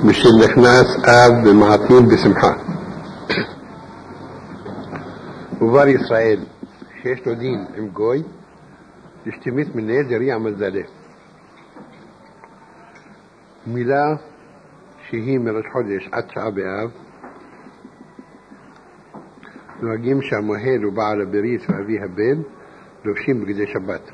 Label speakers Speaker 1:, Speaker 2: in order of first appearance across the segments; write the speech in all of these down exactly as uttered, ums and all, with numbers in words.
Speaker 1: משנכנס אב במעטים בשמחה. ובר ישראל שיש לו דין עם גוי ישתמית מנהל דריע מזלה. מילה שהיא מראש חודש עד תשעה באב, נוהגים שהמוהל ובעל הברית ואבי הבן לובשים בגדי שבת.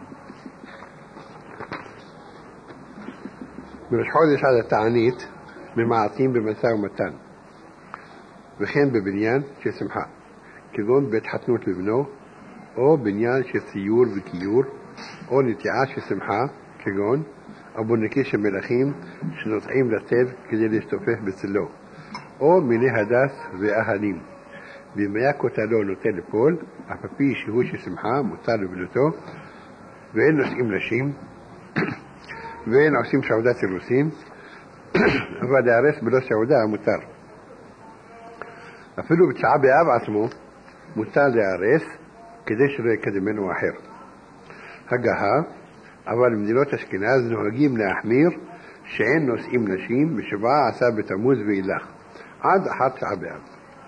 Speaker 1: מראש חודש עד התענית ממעטים במשא ומתן, וכן בבניין של שמחה, כגון בית חתנות לבנו, או בניין של ציור וכיור, או נטיעה של שמחה, כגון אבונקי של מלכים שנוסעים לצל כדי להשתופף בצלו, או מיני הדס ואהלים. ואם היה כותלו נוטה לפול, אף על פי שהוא של שמחה מותר לבנותו, ואין נושאים נשים, ואין עושים שעודת סירוסין, אבל להרס בלא שעודה מותר. אפילו בתשעה באב עצמו מותר להרס כדי שלא יקדמנו אחר. הגהה, אבל במדינות אשכנז נוהגים להחמיר שאין נושאים נשים בשבעה עשר בתמוז ואילך עד אחת תשעה באב.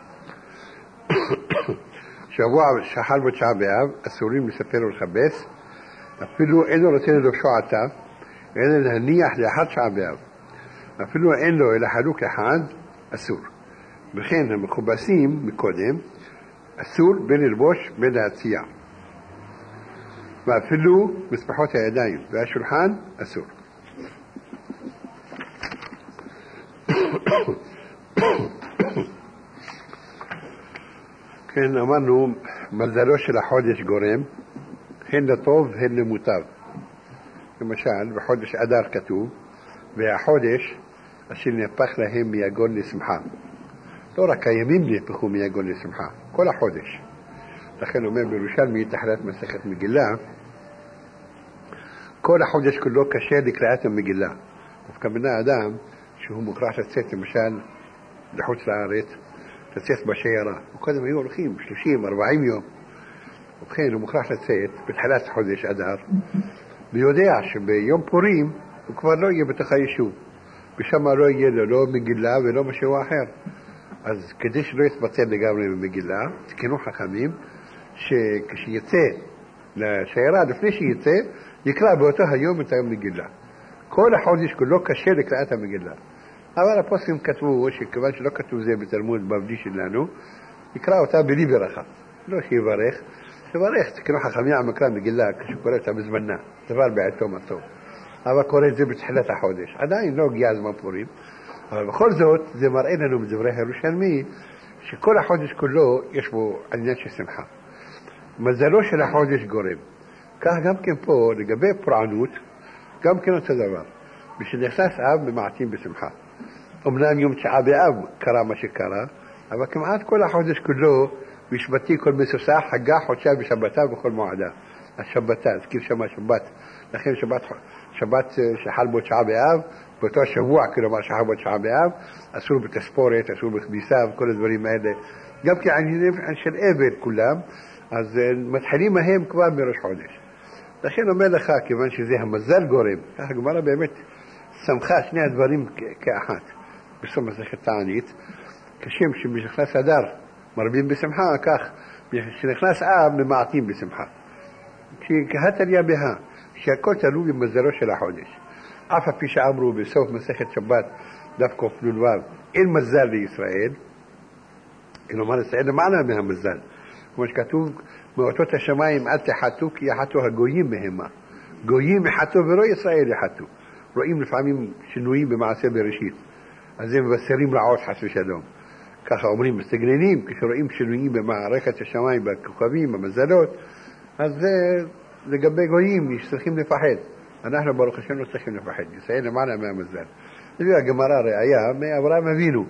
Speaker 1: שבוע שחל בתשעה באב אסורים לספר ולכבס, אפילו אין לו רוצה לדושו עתה, אלא להניח לאחת תשעה באב. אפילו אין לו אלא חלוק אחד, אסור. וכן המכובסים מקודם, אסור בין ללבוש בין להציע. ואפילו מספחות הידיים והשולחן, אסור. כן, אמרנו, מזלו של החודש גורם, הן לטוב הן למוטב. למשל, בחודש אדר כתוב, והחודש אשר נהפך להם מיגון לשמחה. לא רק הימים נהפכו מיגון לשמחה, כל החודש. לכן אומר בירושלמי, תחילת מסכת מגילה, כל החודש כולו קשה לקריאת המגילה. דווקא בני אדם שהוא מוכרח לצאת למשל לחוץ לארץ, לצאת בשיירה. וקודם היו הולכים שלושים ארבעים יום. ובכן הוא מוכרח לצאת בתחילת חודש אדר, ויודע שביום פורים הוא כבר לא יהיה בתוך היישוב. ושם לא יהיה לו לא מגילה ולא משהו אחר. אז כדי שלא יתבצע לגמרי במגילה, תקנו חכמים שכשיצא לשיירה, לפני שיצא, יקרא באותו היום את היום מגילה. כל החודש כולו קשה לקראת המגילה. אבל הפוסקים כתבו שכיוון שלא כתוב זה בתלמוד בבלי שלנו, יקרא אותה בלי ברכה. לא שיברך, שיברך, תקנו חכמים המקרא מגילה כשקורא אותה בזמנה, דבר בעתו מטוב. אבל קורא את זה בתחילת החודש. עדיין לא הגיע הזמן פורים. אבל בכל זאת, זה מראה לנו בדברי ירושלמי, שכל החודש כולו יש בו עניין של שמחה. מזלו של החודש גורם. כך גם כן פה, לגבי פורענות, גם כן אותו דבר. בשנכנס אב ממעטים בשמחה. אמנם יום תשעה באב קרה מה שקרה, אבל כמעט כל החודש כולו, משבתי כל מסוסה, חגה חודשה בשבתה ובכל מועדה. השבתה, הזכיר שמה שבת. לכן שבת, שבת שחל בו תשעה באב, באותו שבוע, כלומר שחל בו תשעה באב, אסור בתספורת, אסור בכביסה וכל הדברים האלה. גם כי עניינים של עבד כולם, אז מתחילים מהם כבר מראש חודש. לכן אומר לך, כיוון שזה המזל גורם, ככה גמרא באמת שמחה שני הדברים כאחת. בסוף מסכת תענית, כשם שמשנכנס אדר מרבים בשמחה, כך כשנכנס אב ממעטים בשמחה. כהתליה בה, שהכל תלוי במזלו של החודש. אף על פי שאמרו בסוף מסכת שבת, דף קנ"ו, אין מזל לישראל, כלומר ישראל למעלה מהמזל. כמו שכתוב, מאותות השמיים אל תחתו כי יחתו הגויים מהמה. גויים יחתו ולא ישראל יחתו. רואים לפעמים שינויים במעשה בראשית. אז הם מבשרים רעות חס ושלום. ככה אומרים מסתגננים, כשרואים שינויים במערכת השמיים, בכוכבים, במזלות, אז זה לגבי גויים צריכים לפחד. אנחנו ברוך השם לא צריכים לפחד. ישראל למעלה מהמזל. זה הגמרא ראיה מאברהם אבינו.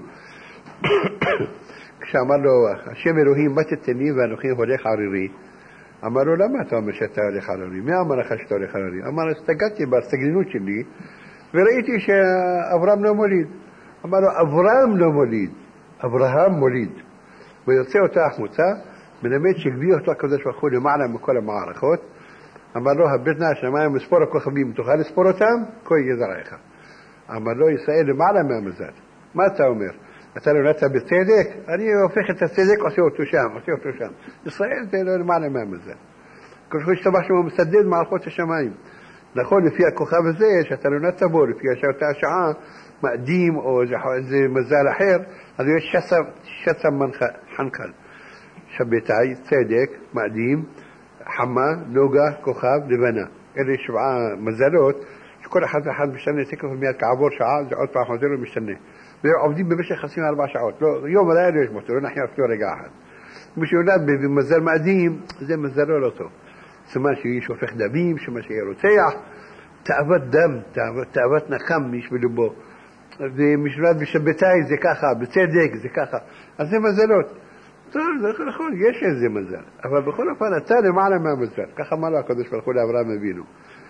Speaker 1: כשאמר לו, השם אלוהים, מה תתן לי ואנוכי הולך ערירי? אמר לו, למה אתה אומר שאתה הולך ערירי? מי אמר לך שאתה הולך ערירי? אמר, הסתגדתי בהסתגננות שלי, וראיתי שאברהם לא מוליד. אמר לו, אברהם לא מוליד, אברהם מוליד. ויוצא אותה החמוצה, מלמד שגביא אותו הקדוש ברוך הוא למעלה מכל המערכות. אמר לו, הבטנה השמיים וספור הכוכבים, תוכל לספור אותם? כה יהיה זרעך. אמר לו ישראל למעלה מהמזל. מה אתה אומר? אתה נולדת בצדק? אני הופך את הצדק, עושה אותו שם, עושה אותו שם. ישראל זה לא למעלה מהמזל. כל כך השתמשנו מסדד מערכות השמיים. נכון, לפי הכוכב הזה, שאתה נולדת בו, לפי אותה השעה, מאדים או איזה מזל אחר, אז יש שצם חנקל. שבתאי, צדק, מאדים, חמה, נוגה, כוכב, לבנה. אלה שבעה מזלות, שכל אחד ואחד משתנה, תקף מיד כעבור שעה, זה עוד פעם חוזר ומשתנה. ועובדים במשך עשרים וארבע שעות. לא, יום הלילה יש מותו, לא נחיה אפילו רגע אחד. מי שנולד במזל מאדים, זה מזלו לא טוב. סימן שיש הופך דמים, שמה שיהיה רוצח, תאוות דם, תאוות נקם יש בלבו. ומי שנולד בשבתאי זה ככה, בצדק זה ככה. אז זה מזלות. טוב, זה נכון, יש איזה מזל. אבל בכל אופן, אתה למעלה מהמזל. ככה אמר לו הקדוש ברוך הוא לאברהם אבינו.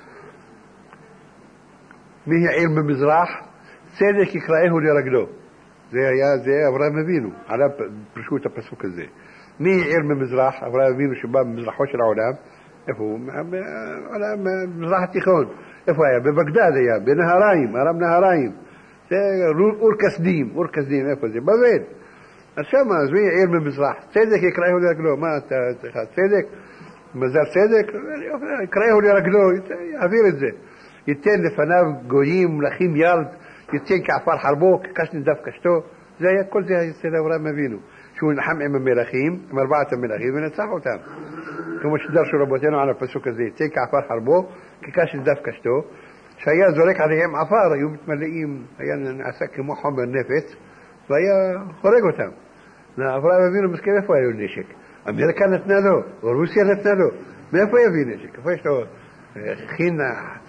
Speaker 1: מי העיר במזרח? צדק יקראהו לרגלו. זה היה, זה אברהם אבינו. עליו פרשו את הפסוק הזה. מי העיר במזרח? אברהם אבינו שבא במזרחו של העולם. איפה הוא? במזרח התיכון. איפה היה? בבגדד היה, בנהריים, ארם נהריים. זה אור כסדים, אור כסדים, איפה זה? בבל. אז שמה, אז מי העיר במזרח? צדק יקראהו לרגלו. מה אתה צריך? צדק? מזל צדק? יקראהו לרגלו, יעביר את זה. ייתן לפניו גויים, מלכים ירד, ייתן כעפר חרבו, כקשן דף קשתו. זה היה, כל זה היה אצל אברהם אבינו. שהוא נחם עם המלכים, עם ארבעת המלכים, ונצח אותם. כמו שדרשו רבותינו על הפסוק הזה, ייתן כעפר חרבו, כקשן דף קשתו, שהיה זורק עליהם עפר, היו מתמלאים, היה נעשה כמו חומר נפץ, והיה חורג אותם. אברהם אבינו מסכים, איפה היו נשק? אמריקה נתנה לו, או רוסיה נתנה לו. מאיפה יביא נשק? איפה יש לו חין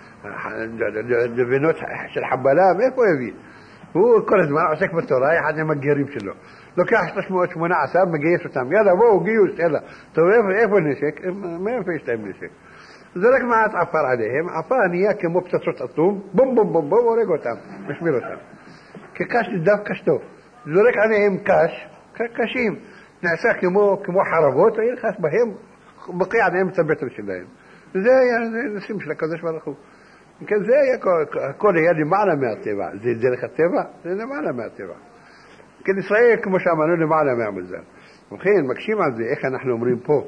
Speaker 1: לבנות של חבלה? מאיפה יביא? הוא כל הזמן עוסק בתורה, אחד עם הגרים שלו. לוקח שלוש מאות שמונה עשרה, מגייס אותם. יאללה, בואו, גיוס, יאללה. טוב, איפה נשק? מאיפה יש להם נשק? זה רק מעט עפר עליהם. עפר נהיה כמו פצצות אטום, בום בום בום בום, הורג אותם, משמיר אותם. כקש דף קשתו. זורק עליהם קש, קשים. נעשה כמו, כמו חרבות, וילחס בהם, בקע עליהם את הבטן שלהם. זה היה נשים של הקדוש ברוך הוא. כן, זה היה, הכל היה למעלה מהטבע. זה דרך הטבע? זה למעלה מהטבע. כן, ישראל, כמו שאמרנו, למעלה מהמזל. ובכן, מקשים על זה, איך אנחנו אומרים פה,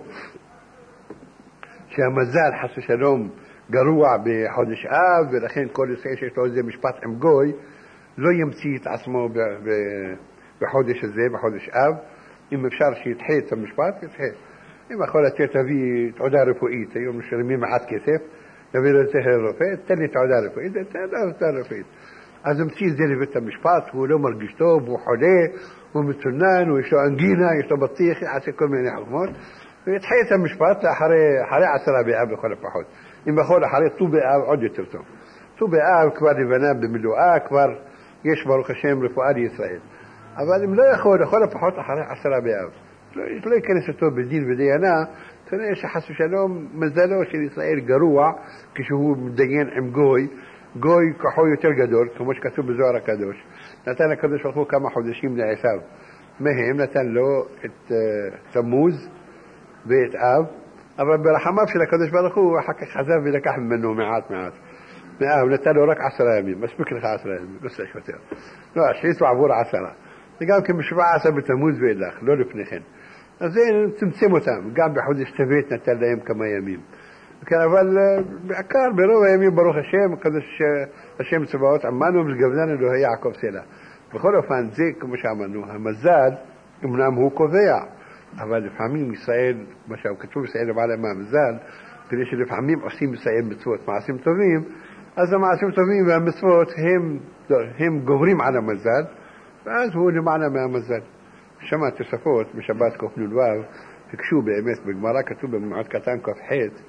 Speaker 1: שהמזל, חס ושלום, גרוע בחודש אב, ולכן כל ישראל שיש לו איזה משפט עם גוי, לא ימציא את עצמו בחודש הזה, בחודש אב. אם אפשר שיתחה את המשפט, יתחה. אם יכול לתת, תביא תעודה רפואית, היום משלמים מעט כסף, תביא לו את זה לרופא, תן לי תעודה רפואית, תן לו תעודה רפואית. אז המציא את זה לבית המשפט, הוא לא מרגיש טוב, הוא חולה, הוא מצונן, הוא יש לו אנגינה, יש לו בטיח, יעשה כל מיני חוכמות, ויתחה את המשפט אחרי, אחרי עשרה באב לכל הפחות. אם יכול אחרי ט"ו באב עוד יותר טוב. ט"ו באב כבר לבנה במילואה, כבר יש ברוך השם רפואה לישראל. אבל אם לא יכול, לכל הפחות אחרי עשרה באב. לא, לא ייכנס אותו בדין ודיינה, כנראה שחס ושלום מזלו של ישראל גרוע כשהוא מדיין עם גוי, גוי כוחו יותר גדול, כמו שכתוב בזוהר הקדוש. נתן הקדוש ברוך הוא כמה חודשים לעשיו. מהם נתן לו את uh, תמוז ואת אב, אבל ברחמיו של הקדוש ברוך הוא אחר כך חזר ולקח ממנו מעט מעט. מאב נתן לו רק עשרה ימים, מספיק לך עשרה ימים, לא צריך יותר. לא, שיצאו עבור עשרה. וגם כשבעה עשר בתמוז ואילך, לא לפני כן. אז זה צמצם אותם, גם בחודש טבת נתן להם כמה ימים. כן, אבל בעיקר ברוב הימים ברוך השם, קדוש השם צבאות עמנו וגבלנו אלוהי יעקב סלע. בכל אופן, זה כמו שאמרנו, המזל, אמנם הוא קובע, אבל לפעמים ישראל, מה שכתוב ישראל למעלה מהמזל, כדי שלפעמים עושים ישראל מצוות, מעשים טובים, אז המעשים טובים והמצוות הם, הם גוברים על המזל, ואז הוא למעלה מהמזל. שמע תוספות בשבת קנ"ו, הקשו באמת, בגמרא כתוב במועד קטן כ"ח,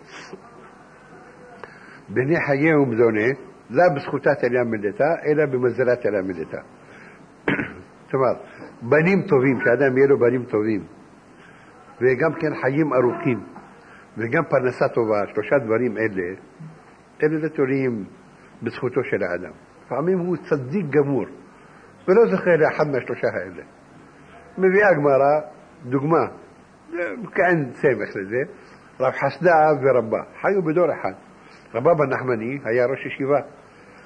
Speaker 1: בני חיי ומזונה, לא בזכותה תלמדתה, אלא במזלה תלמדתה. זאת אומרת, בנים טובים, שאדם יהיה לו בנים טובים, וגם כן חיים ארוכים, וגם פרנסה טובה, שלושה דברים אלה, אלה לא תלויים בזכותו של האדם. לפעמים הוא צדיק גמור, ולא זוכר לאחד מהשלושה האלה. מביאה גמרא, דוגמה, כאין סמך לזה, רב חסדה ורבה, חיו בדור אחד. רבא בן נחמני היה ראש ישיבה,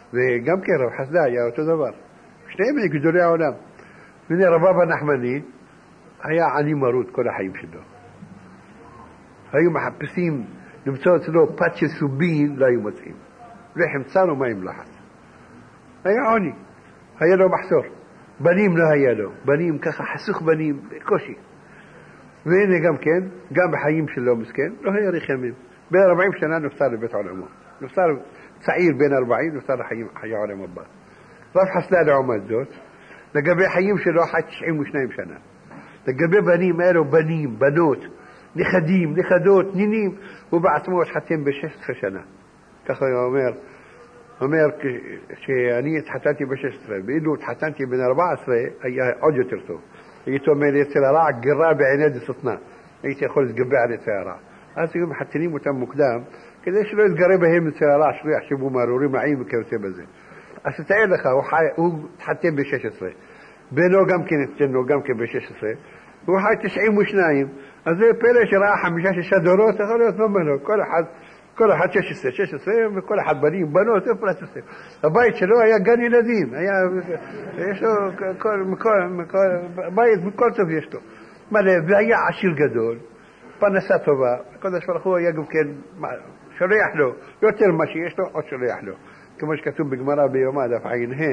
Speaker 1: וגם כן רב חסדה היה אותו דבר. שניהם גדולי העולם. והנה רבב הנחמני היה עני מרוד כל החיים שלו. היו מחפשים למצוא אצלו פת של סובין, לא היו מוצאים. לחם צר ומים לחץ. היה עוני, היה לו מחסור. בנים לא היה לו, בנים ככה חסוך בנים, בקושי. והנה גם כן, גם בחיים שלו מסכן, לא היה רחמים. בין ארבעים שנה נפטר לבית עולמו. נפטר צעיר בין ארבעים, נפטר לחיים, חיי עולם הבא. רב חסדה לעומת זאת, לגבי חיים שלו חד תשעים ושניים שנה. לגבי בנים, אלו בנים, בנות, נכדים, נכדות, נינים, הוא בעצמו התחתן ב-שש עשרה שנה. ככה הוא אומר, אומר שאני התחתנתי ב-שש עשרה, ואילו התחתנתי בין ארבע עשרה, היה עוד יותר טוב. הייתי אומר לי אצל הרע, גרה בעיני דסותנה. הייתי יכול להתגבר על אצל הרע. אז היו מחתנים אותם מוקדם, כדי שלא יתגרה בהם אצל הרע, שלא יחשבו מהרורים רעים וכיוצא בזה. אז תתאר לך, הוא, חי, הוא התחתן ב-שש עשרה. בנו גם כן התחתנו, גם כן ב-שש עשרה. הוא חי תשעים ושניים. אז זה פלא שראה חמישה שישה דורות, יכול להיות לא מנו. כל אחד, כל אחד שש עשרה, שש עשרה, וכל אחד בנים, בנות, איפה לעשות. הבית שלו היה גן ילדים. היה, יש לו, כל, מכל, מכל, בית מכל טוב יש לו. מלא, והיה עשיר גדול, פרנסה טובה. הקדוש ברוך הוא היה גם כן, שולח לו, יותר מה שיש לו, עוד שולח לו. כמו שכתוב בגמרא ביומא דף עין ה',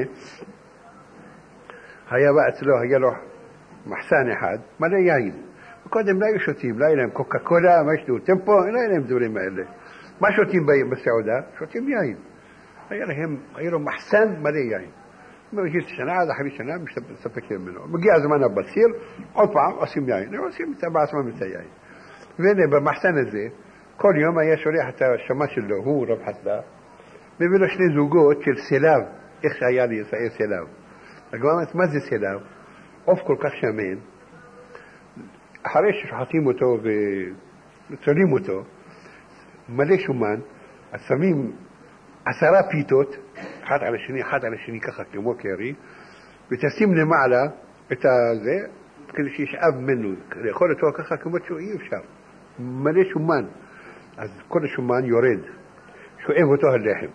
Speaker 1: היה בא אצלו, היה לו מחסן אחד, מלא יין. וקודם לא היו שותים, לא היה להם קוקה קולה, מה יש לו, טמפו, לא היה להם דברים האלה. מה שותים בסעודה? שותים יין. היה להם, היה לו מחסן מלא יין. מגיע שנה עד אחרי שנה, מסתפקים ממנו. מגיע הזמן הבציר, עוד פעם עושים יין. הם עושים בעצמם את היין. והנה במחסן הזה, כל יום היה שולח את השמה שלו, הוא רב חסדה, מביא לו שני זוגות של סלב, איך שהיה לי ישראל סלב. הגמרא, מה זה סלב? עוף כל כך שמן, אחרי ששוחטים אותו וצולים אותו, מלא שומן, אז שמים עשרה פיתות, אחת על השני, אחת על השני ככה כמו קרי, ותשים למעלה את הזה, כדי שישאב ממנו, לאכול אותו ככה כמו שהוא אי אפשר. מלא שומן. אז כל השומן יורד, שואב אותו הלחם.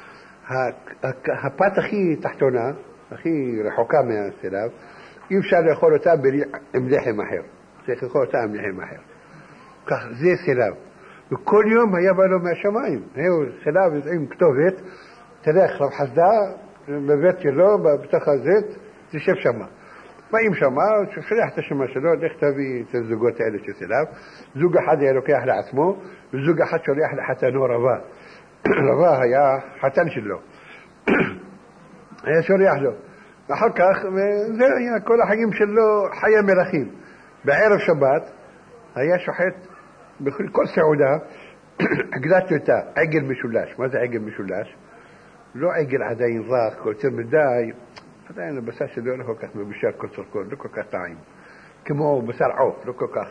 Speaker 1: הפת הכי תחתונה, הכי רחוקה מהסלב, אי אפשר לאכול אותה עם לחם אחר. צריך לאכול אותה עם לחם אחר. כך, זה סלב. וכל יום היה בא לו מהשמיים. היו סלב עם כתובת, תלך רב חסדה, בבית שלו, בתוך הזית, תשב שמה. באים שמה, שולח את השמה שלו, לך תביא את הזוגות האלה של סלב. זוג אחד היה לוקח לעצמו, וזוג אחד שולח לחתנו רבה. רבה היה חתן שלו. היה שולח לו. ואחר כך, וזה היה כל החיים שלו חיה מלכים. בערב שבת היה שוחט בכל כל סעודה עגלת אותה, עגל משולש. מה זה עגל משולש? לא עגל עדיין רך, כל יותר מדי, עדיין הבשר שלו לא כל כך מבושל כל צורכו, לא כל כך טעים. כמו בשר עוף, לא כל כך.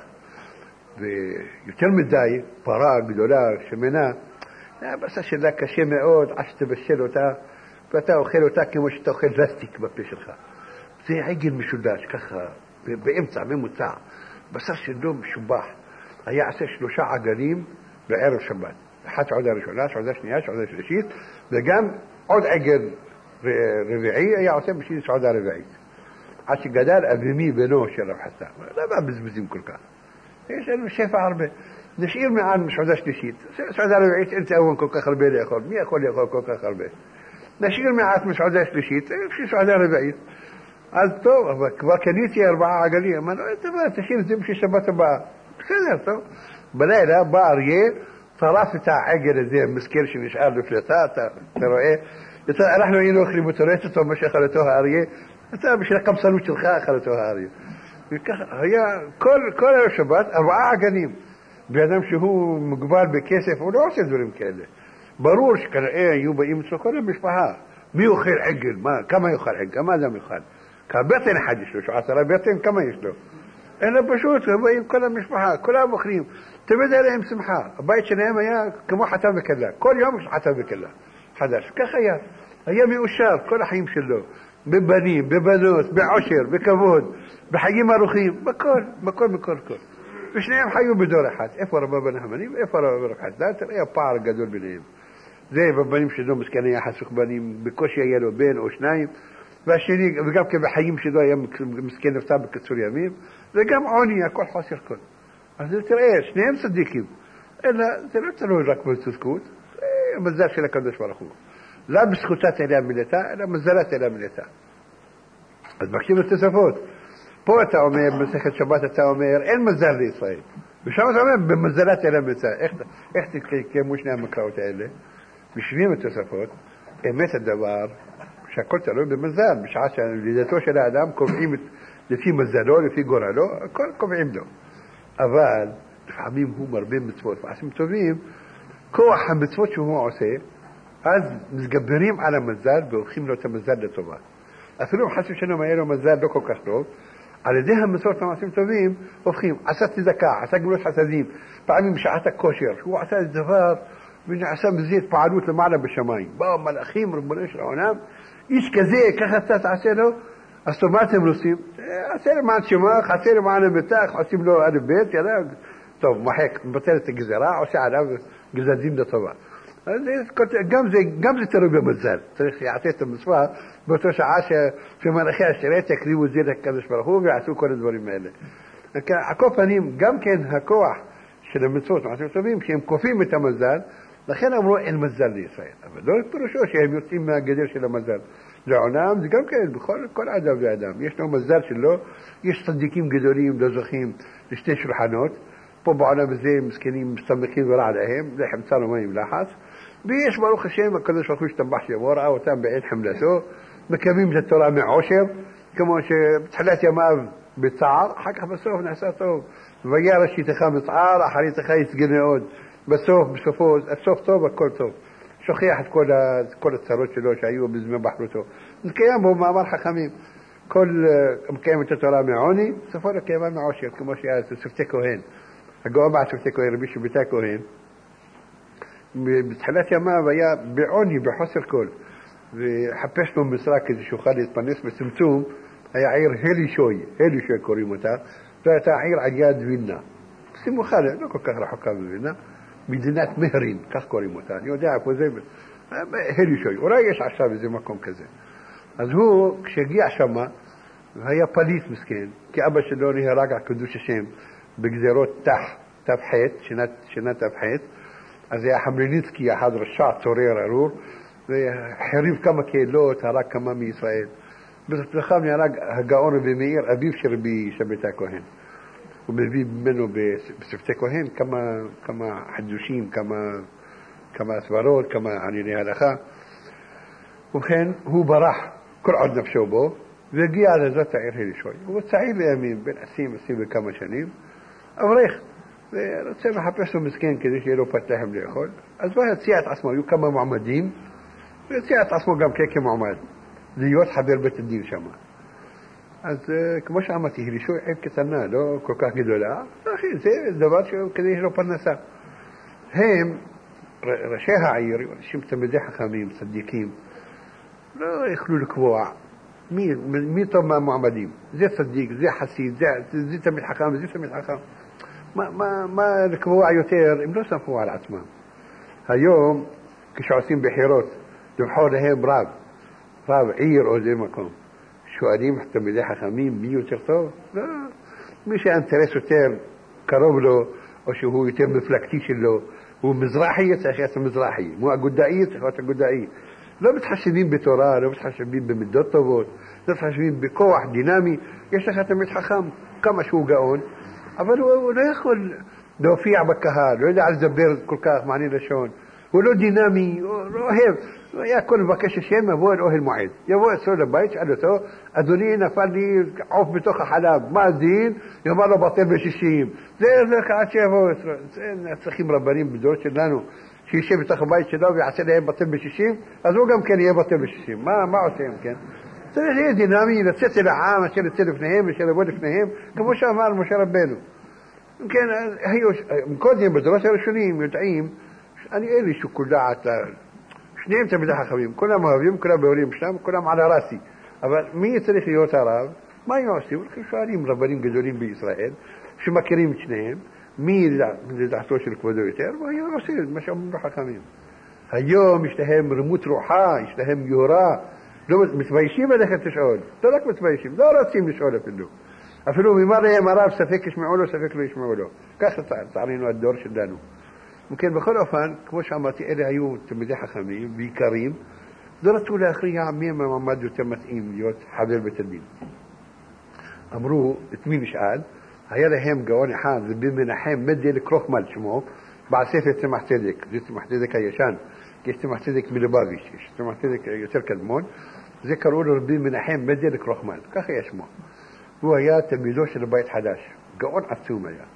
Speaker 1: ויותר מדי, פרה גדולה, שמנה, הבשר שלה קשה מאוד, עד שתבשל אותה, ואתה אוכל אותה כמו שאתה אוכל לסטיק בפה שלך. זה עגל משולש, ככה, באמצע, ממוצע. בשר שלו משובח. היה עשה שלושה עגלים בערב שבת. אחת סעודה ראשונה, סעודה שנייה, סעודה שלישית, וגם עוד עגל רביעי היה עושה בשביל סעודה רביעית. עד שגדל אבימי בנו של רב חסדה. לא בזבזים כל כך. יש לנו שפע הרבה. נשאיר מעל סעודה שלישית. סעודה רביעית, אין צהוון כל כך הרבה לאכול. מי יכול לאכול כל כך הרבה? נשאיר מעט מסעודה שלישית, בשביל סעודה רביעית. אז טוב, אבל כבר קניתי ארבעה עגלים. אמר, תשאיר את זה בשביל שבת הבאה. בסדר, טוב. בלילה בא אריה, טרף את העגל הזה, המזכיר שנשאר לפלטה, אתה, אתה רואה? אנחנו היינו אוכלים אותו, ראית אותו מה שאכל אותו האריה, אתה בשביל הקמסנות שלך אכל אותו האריה. וככה היה כל, כל השבת ארבעה עגלים. באדם שהוא מוגבל בכסף, הוא לא עושה דברים כאלה. ברור שכנראה היו באים אצלו כל המשפחה. מי אוכל עגל? מה, כמה יאכל עגל? כמה אדם יאכל? כבטן אחד יש לו, שעשרה בטן, כמה יש לו? אלא פשוט, באים כל המשפחה, כולם אוכלים. תמיד היה להם שמחה. הבית שלהם היה כמו חתן וכלה. כל יום יש חתן וכלה. חדש. כך היה. היה מאושר כל החיים שלו. בבנים, בבנות, בעושר, בכבוד, בחיים ארוכים, בכל, בכל, בכל, בכל. ושניהם חיו בדור אחד. איפה רבב הנחמני ואיפה רבב חסדה? תראה הפער גדול ביניהם. زي ربانيم شدوا مسكين يحسوا ربانيم بكوشي يلو بين أو شنايم והשני, וגם כבחיים שלו היה מסכן נפטר בקיצור ימים, וגם עוני, הכל חוסר כל. אז תראה, שניהם צדיקים, אלא זה לא תלוי רק בצדקות, זה המזל של הקדוש ברוך הוא. לא בזכותה תהיה המילתה, אלא מזלה תהיה המילתה. אז מקשיב לתוספות. פה אתה אומר, במסכת שבת אתה אומר, אין מזל לישראל. ושם אתה אומר, במזלה תהיה המילתה. איך תתקיימו שני המקראות האלה? משווים התוספות, אמת הדבר, שהכל תלוי במזל, בשעה שלידתו של האדם קובעים לפי מזלו, לפי גורלו, הכל קובעים לו. אבל לפעמים הוא מרבה מצוות, מעשים טובים, כוח המצוות שהוא עושה, אז מתגברים על המזל והופכים לו את המזל לטובה. אפילו חס ושלום היה לו מזל לא כל כך טוב, על ידי המצוות והמעשים טובים, הופכים, עשה צדקה, עשה גמילות חסדים, פעמים בשעת הכושר, הוא עשה איזה דבר, ונעשה מזה התפעלות למעלה בשמיים. באו מלאכים, רבונו של העולם, איש כזה, ככה אתה תעשה לו, אז טוב, מה אתם עושים? עשה למען שמח, עשה למען המתח, עושים לו א' ב', ידע, טוב, מחק, מבטל את הגזרה, עושה עליו גזדים לטובה. גם זה, גם זה תלוי במזל, צריך לעשות את המצווה, באותו שעה שמלאכי השרת יקריבו את זה לקדוש ברוך הוא, ויעשו כל הדברים האלה. על כל פנים, גם כן הכוח של המצוות, מעשים טובים, כשהם כופים את המזל, לכן אמרו אין מזל לישראל, אבל לא פירושו שהם יוצאים מהגדר של המזל. לעולם זה גם כן, בכל כל אדם ואדם, יש לו מזל שלו, יש צדיקים גדולים, לא זוכים לשתי שולחנות, פה בעולם הזה מסכנים מסתמכים ורע להם, לחם צר ומים לחץ, ויש ברוך השם, הקדוש ברוך הוא השתבח שמו, ראה אותם בעת חמלתו, מקיימים את התורה מעושר, כמו שבתחילת ימיו בצער, אחר כך בסוף נעשה טוב, וירא ראשיתך מצער, אחריתך יסגן מאוד, בסוף, בסופו, הסוף טוב, הכל טוב. שוכח את כל, כל הצרות שלו שהיו בזמן בחרותו. נקיים בו מאמר חכמים. כל מקיים את התורה מעוני, סופו לקיימה מעושר, כמו שהיה שופטי כהן. הגאון בעד שופטי כהן, רבי שביתה כהן. בתחילת ימיו היה בעוני, בחוסר כל. וחפש לו משרה כדי שיוכל להתפרנס בצמצום, היה עיר הלישוי, הלישוי קוראים אותה, והייתה עיר על יד וילנה. סמוכה, לא כל כך רחוקה בווילנה. מדינת מהרין, כך קוראים אותה, אני יודע איפה זה, הלישוי, אולי יש עכשיו איזה מקום כזה. אז הוא, כשהגיע שמה, היה פליט מסכן, כי אבא שלו נהרג על קדוש השם, בגזרות תח, תפח, שנת, שנת תפח, אז היה חמלניצקי, אחד רשע, צורר, ארור, וחריב כמה קהילות, הרג כמה מישראל. בסופו נהרג הגאון רבי מאיר, אביו של רבי שביתה כהן. הוא מביא ממנו בשפתי כהן כמה, כמה חדושים, כמה, כמה סברות, כמה ענייני הלכה. ובכן, הוא ברח כל עוד נפשו בו, והגיע לזאת העיר הלישוי. הוא צעיר לימים, בין עשרים, עשרים וכמה שנים, אברך, ורוצה מחפש לו מסכן כדי שיהיה לו פת לחם לאכול. אז הוא הציע את עצמו, היו כמה מועמדים, והציע את עצמו גם כמועמד, להיות חבר בית הדין שמה. אז כמו שאמרתי, הלישוי עיר קטנה, לא כל כך גדולה, אחי, זה דבר שכדי שלא פרנסה. הם, ראשי העיר, אנשים תלמידי חכמים, צדיקים, לא יכלו לקבוע מי, מי טוב מהמועמדים. זה צדיק, זה חסיד, זה, זה תלמיד חכם, זה תלמיד חכם. מה, מה, מה לקבוע יותר, הם לא סמכו על עצמם. היום, כשעושים בחירות, לבחור להם רב, רב עיר או זה מקום. שואלים תלמידי חכמים מי יותר טוב? לא. מי שהאינטרס יותר קרוב לו, או שהוא יותר מפלגתי שלו, הוא מזרחי, צריך להיות מזרחי. הוא אגודאי, צריך להיות אגודאי. לא מתחשבים בתורה, לא מתחשבים במידות טובות, לא מתחשבים בכוח דינמי. יש לך תלמיד חכם, כמה שהוא גאון, אבל הוא, הוא לא יכול להופיע בקהל, לא יודע לדבר כל כך מעניין לשון. הוא לא דינמי, הוא לא אוהב. הוא היה כל מבקש השם, יבוא אל אוהל מועד. יבוא אצלו לבית, שאל אותו, אדוני נפל לי עוף בתוך החלב, מה הדין? יאמר לו בטל בשישים. זה זה עד שיבוא אצלו. צריכים רבנים בדורות שלנו, שישב בתוך הבית שלו ויעשה להם בטל בשישים, אז הוא גם כן יהיה בטל בשישים. מה, מה עושה הם כן? צריך להיות דינמי, לצאת אל העם, אשר יצא לפניהם, אשר יבוא לפניהם, כמו שאמר משה רבנו. כן, היו, קודם, בדורות הראשונים, יודעים, אני אין לי שיקול דעת, שניהם תלמידי חכמים, כולם אוהבים, כולם בהורים שלהם, כולם על הרסי. אבל מי צריך להיות הרב? מה הם עושים? שואלים רבנים גדולים בישראל, שמכירים את שניהם, מי לדעתו של כבודו יותר, והם עושים מה שאומרים בחכמים. היום יש להם רמות רוחה, יש להם יהורה, לא מתביישים ללכת לשאול, לא רק מתביישים, לא רוצים לשאול אפילו. אפילו ממר להם הרב ספק ישמעו לו, ספק לא ישמעו לו. ככה צערינו הדור שלנו. וכן, בכל אופן, כמו שאמרתי, אלה היו תלמידי חכמים ויקרים, לא רצו להכריע מי המעמד יותר מתאים להיות חבר בית הדין. אמרו, את מי נשאל? היה להם גאון אחד, זה בן מנחם מדל קרוכמל שמו, בעל ספר צמח צדק, זה צמח צדק הישן, יש צמח צדק מלובביץ', יש צמח צדק יותר קדמון, זה קראו לו רבי מנחם מדל קרוכמל, ככה היה שמו. הוא היה תלמידו של בית חדש, גאון עצום היה.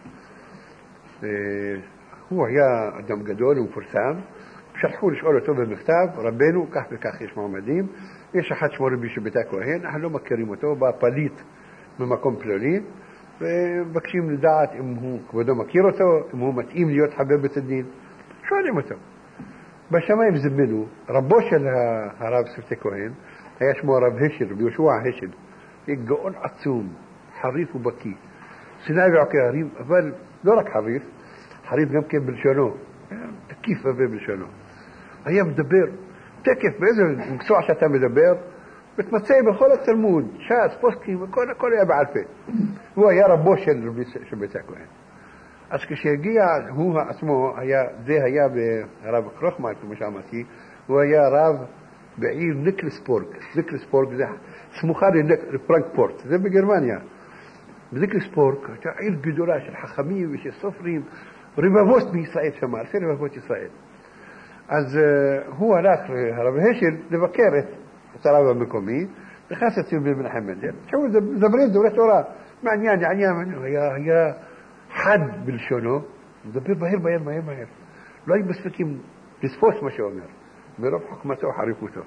Speaker 1: הוא היה אדם גדול ומפורסם, שלחו לשאול אותו במכתב, רבנו, כך וכך יש מעמדים, יש אחד שמו רבי שביתה כהן, אנחנו לא מכירים אותו, בא פליט במקום פלוני, ומבקשים לדעת אם הוא כבודו מכיר אותו, אם הוא מתאים להיות חבר בית הדין, שואלים אותו. בשמיים זמנו, רבו של הרב שביתה כהן, היה שמו הרב השל, רבי יהושע השל, גאון עצום, חריף ובקי, סיני ועוקי הרים, אבל לא רק חריף, חריף גם כן בלשונו, תקיף הרבה בלשונו. היה מדבר, תקף באיזה מקצוע שאתה מדבר, מתמצא בכל התלמוד, ש"ס, פוסקים, הכל, הכל היה בעל פה. הוא היה רבו של רבי שביתה כהן. אז כשהגיע, הוא עצמו, היה, זה היה ברב קרוכמל, כמו שאמרתי, הוא היה רב בעיר ניקלסבורג. ניקלסבורג זה סמוכה לפרנקפורט, זה בגרמניה. בניקלסבורג הייתה עיר גדולה של חכמים ושל סופרים, רבבות מישראל שם, אלפי רבבות ישראל. אז uh, הוא הלך לרב השל לבקר את הרב המקומי, נכנס אצל בן מנחם מנדל, שהוא מדברים דברי תורה, מעניין, מעניין, היה, היה חד בלשונו, מדבר מהר, מהר, מהר, מהר. לא היו מספיקים לספוס מה שאומר, מרוב חוכמתו חריפותו.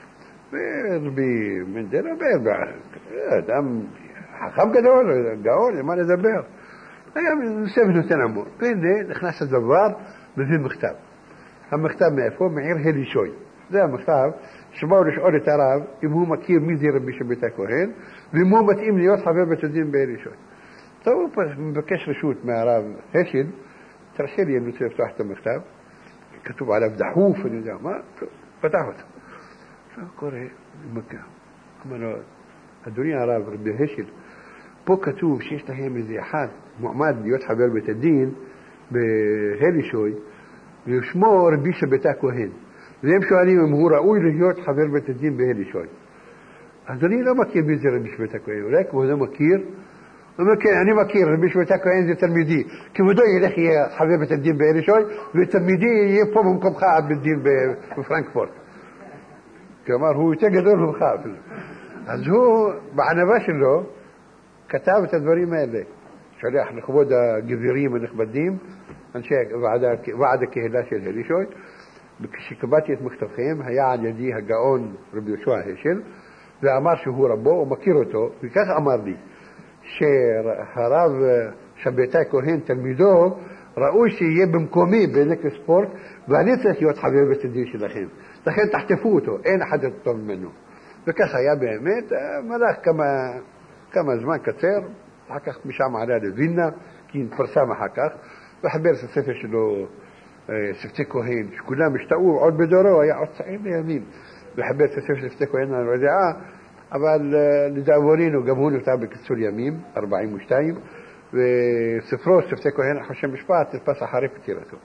Speaker 1: ורבי מנדל אומר, אדם חכם גדול, גאון, למה לדבר? היה נושא ונותן אמור. והנה נכנס הדבר, מביא מכתב. המכתב מאיפה? מעיר הלישוי. זה המכתב שבאו לשאול את הרב אם הוא מכיר מי זה רבי שביתה כהן, ואם הוא מתאים להיות חבר בית הדין בהלישוי. טוב, הוא מבקש רשות מהרב השל, תרשה לי, אני רוצה לפתוח את המכתב, כתוב עליו דחוף, אני יודע מה, פתח אותו. עכשיו קורא, מכה. אמר לו, אדוני הרב, רבי השל, פה כתוב שיש להם איזה אחד מועמד להיות חבר בית הדין בהלישוי, ושמו רבי שביתה כהן. והם שואלים אם הוא ראוי להיות חבר בית הדין בהלישוי. אז אני לא מכיר מי זה רבי שביתה כהן, אולי כבודו מכיר? הוא אומר, כן, אני מכיר, רבי שביתה כהן זה תלמידי. כבודו ילך יהיה חבר בית הדין בהלישוי, ותלמידי יהיה פה במקומך בית דין בפרנקפורט. כלומר, הוא יותר גדול ממך אפילו. אז הוא, בענווה שלו, כתב את הדברים האלה. שולח לכבוד הגבירים הנכבדים, אנשי ועד הקהילה של הלישוי, וכשקבעתי את מכתבכם, היה על ידי הגאון רבי יהושע השל, ואמר שהוא רבו, הוא מכיר אותו, וכך אמר לי, שהרב שביתה כהן, תלמידו, ראוי שיהיה במקומי בניקלסבורג, ואני צריך להיות חבר בית הדין שלכם. לכן תחטפו אותו, אין אחד יותר ממנו. וכך היה באמת, מלך כמה, כמה זמן קצר, אחר כך משם עלה לווילנה, כי נתפרסם אחר כך, וחבר את הספר שלו, שביתה כהן, שכולם השתאו עוד בדורו, היה עוד צעיר לימים, וחבר את הספר של שביתה כהן, אני לא יודע, אבל לדאבוננו גם הוא נותר בקיצור ימים, ארבעים ושתיים, וספרו שביתה כהן, חושן משפט, נתפס אחרי פטירתו.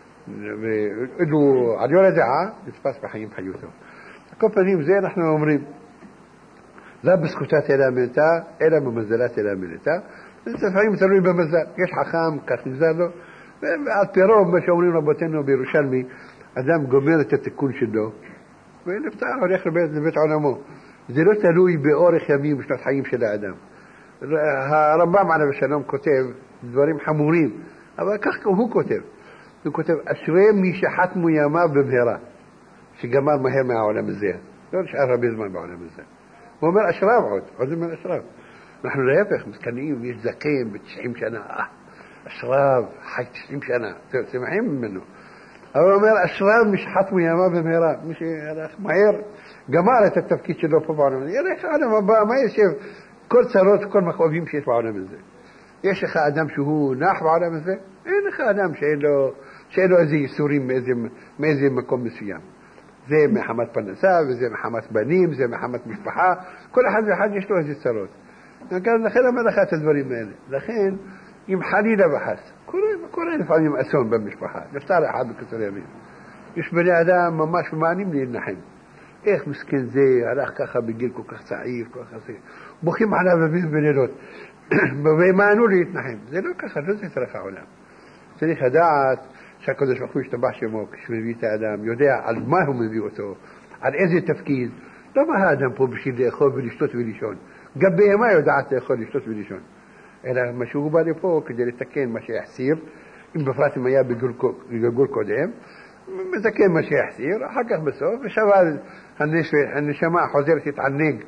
Speaker 1: ואילו על יום הדעה, נתפס בחיים חיותו. על כל פנים זה אנחנו אומרים, לא בזכותת אלא מנתה, אלא במזלת אלא מנתה. לפעמים תלוי במזל, יש חכם, כך נגזר לו, ועל פי רוב, מה שאומרים רבותינו בירושלמי, אדם גומר את התיקון שלו, ונפטר, הולך לבית, לבית עולמו. זה לא תלוי באורך ימים בשנות חיים של האדם. הרמב"ם עליו השלום כותב דברים חמורים, אבל כך הוא כותב. הוא כותב, אשרי מי שחתמו ימיו במהרה, שגמר מהר מהעולם הזה. לא נשאר הרבה זמן בעולם הזה. הוא אומר, אשריו עוד, עוד אומר אשריו. אנחנו להפך, מסכנים, יש זקן ב-תשעים שנה, אה, אשריו, חי תשעים שנה, שמחים ממנו. אבל הוא אומר, אשריו מי שחתמו ימיו במהרה, מי שהלך מהר, גמר את התפקיד שלו פה בעולם הזה. יראה לך העולם הבא, מה ישב? כל צרות, כל מכאובים שיש בעולם הזה. יש לך אדם שהוא נח בעולם הזה? אין לך אדם שאין לו שאלו איזה ייסורים מאיזה, מאיזה מקום מסוים. זה מחמת פרנסה, וזה מחמת בנים, זה מחמת משפחה, כל אחד ואחד יש לו איזה צרות. לכן אמר לך את הדברים האלה. לכן, אם חלילה וחס, קורה, קורה לפעמים אסון במשפחה, נפטר אחד בקצר ימים. יש בני אדם ממש ממענים להנחם. איך מסכן זה, הלך ככה בגיל כל כך צעיר, כל כך זה. בוכים עליו בבין בלילות, ומענו להתנחם. זה לא ככה, לא זה צריך העולם. צריך לדעת שהקדוש ברוך הוא ישתבח שמו כשמביא את האדם, יודע על מה הוא מביא אותו, על איזה תפקיד. לא מה האדם פה בשביל לאכול ולשתות ולישון. גם בהמה יודעת לאכול, לשתות ולישון. אלא מה שהוא בא לפה כדי לתקן מה שיחסיר, אם בפרט אם היה בגלגול קודם, מתקן מה שיחסיר, אחר כך בסוף, ושבל הנשמה חוזרת להתענג,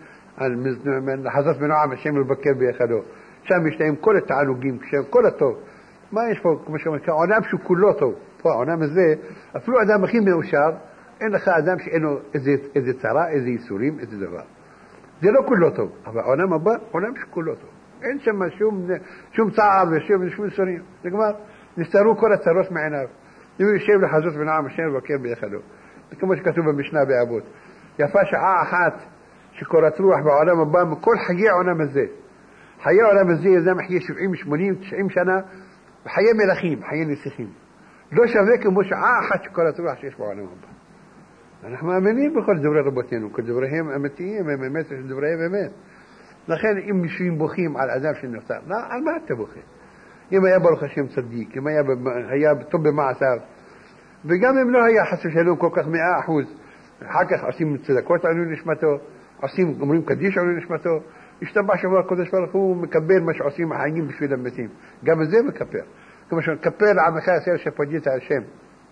Speaker 1: לחזות מנועם השם לבקר ביחדו. שם יש להם כל התענוגים, כל הטוב. מה יש פה, כמו שאומר, העולם שהוא כולו טוב. פה העולם הזה, אפילו אדם הכי מאושר, אין לך אדם שאין לו איזה, איזה צרה, איזה ייסורים, איזה דבר. זה לא כולו טוב, אבל העולם הבא, עולם שכולו טוב. אין שם שום, שום צער ושום, שום ייסורים. נגמר, נסתרו כל הצרות מעיניו. אם הוא יושב לחזות ונעם השם לבקר ביחדו. כמו שכתוב במשנה באבות. יפה שעה אחת שקורת רוח בעולם הבא מכל חיי העולם הזה. חיי העולם הזה יזם חיי שבעים, שמונים, תשעים שנה, וחיי מלכים, חיי נסיכים. לא שווה כמו שעה אחת שקורת רוח שיש בעולם הבא. אנחנו מאמינים בכל דברי רבותינו, כל דבריהם אמיתיים, הם אמת, דבריהם אמת. לכן אם מישהו בוכים על אדם שנפטר, לא, על מה אתה בוכה? אם היה ברוך השם צדיק, אם היה, היה טוב במעשיו, וגם אם לא היה חס ושלום כל כך מאה אחוז, אחר כך עושים צדקות עלו נשמתו, עושים, אומרים קדיש עלו נשמתו, השתבח שבוע הקדוש ברוך הוא מקבל מה שעושים החיים בשביל המתים. גם זה מקפר. כמו שמקפר לעמך אשר שפדית השם.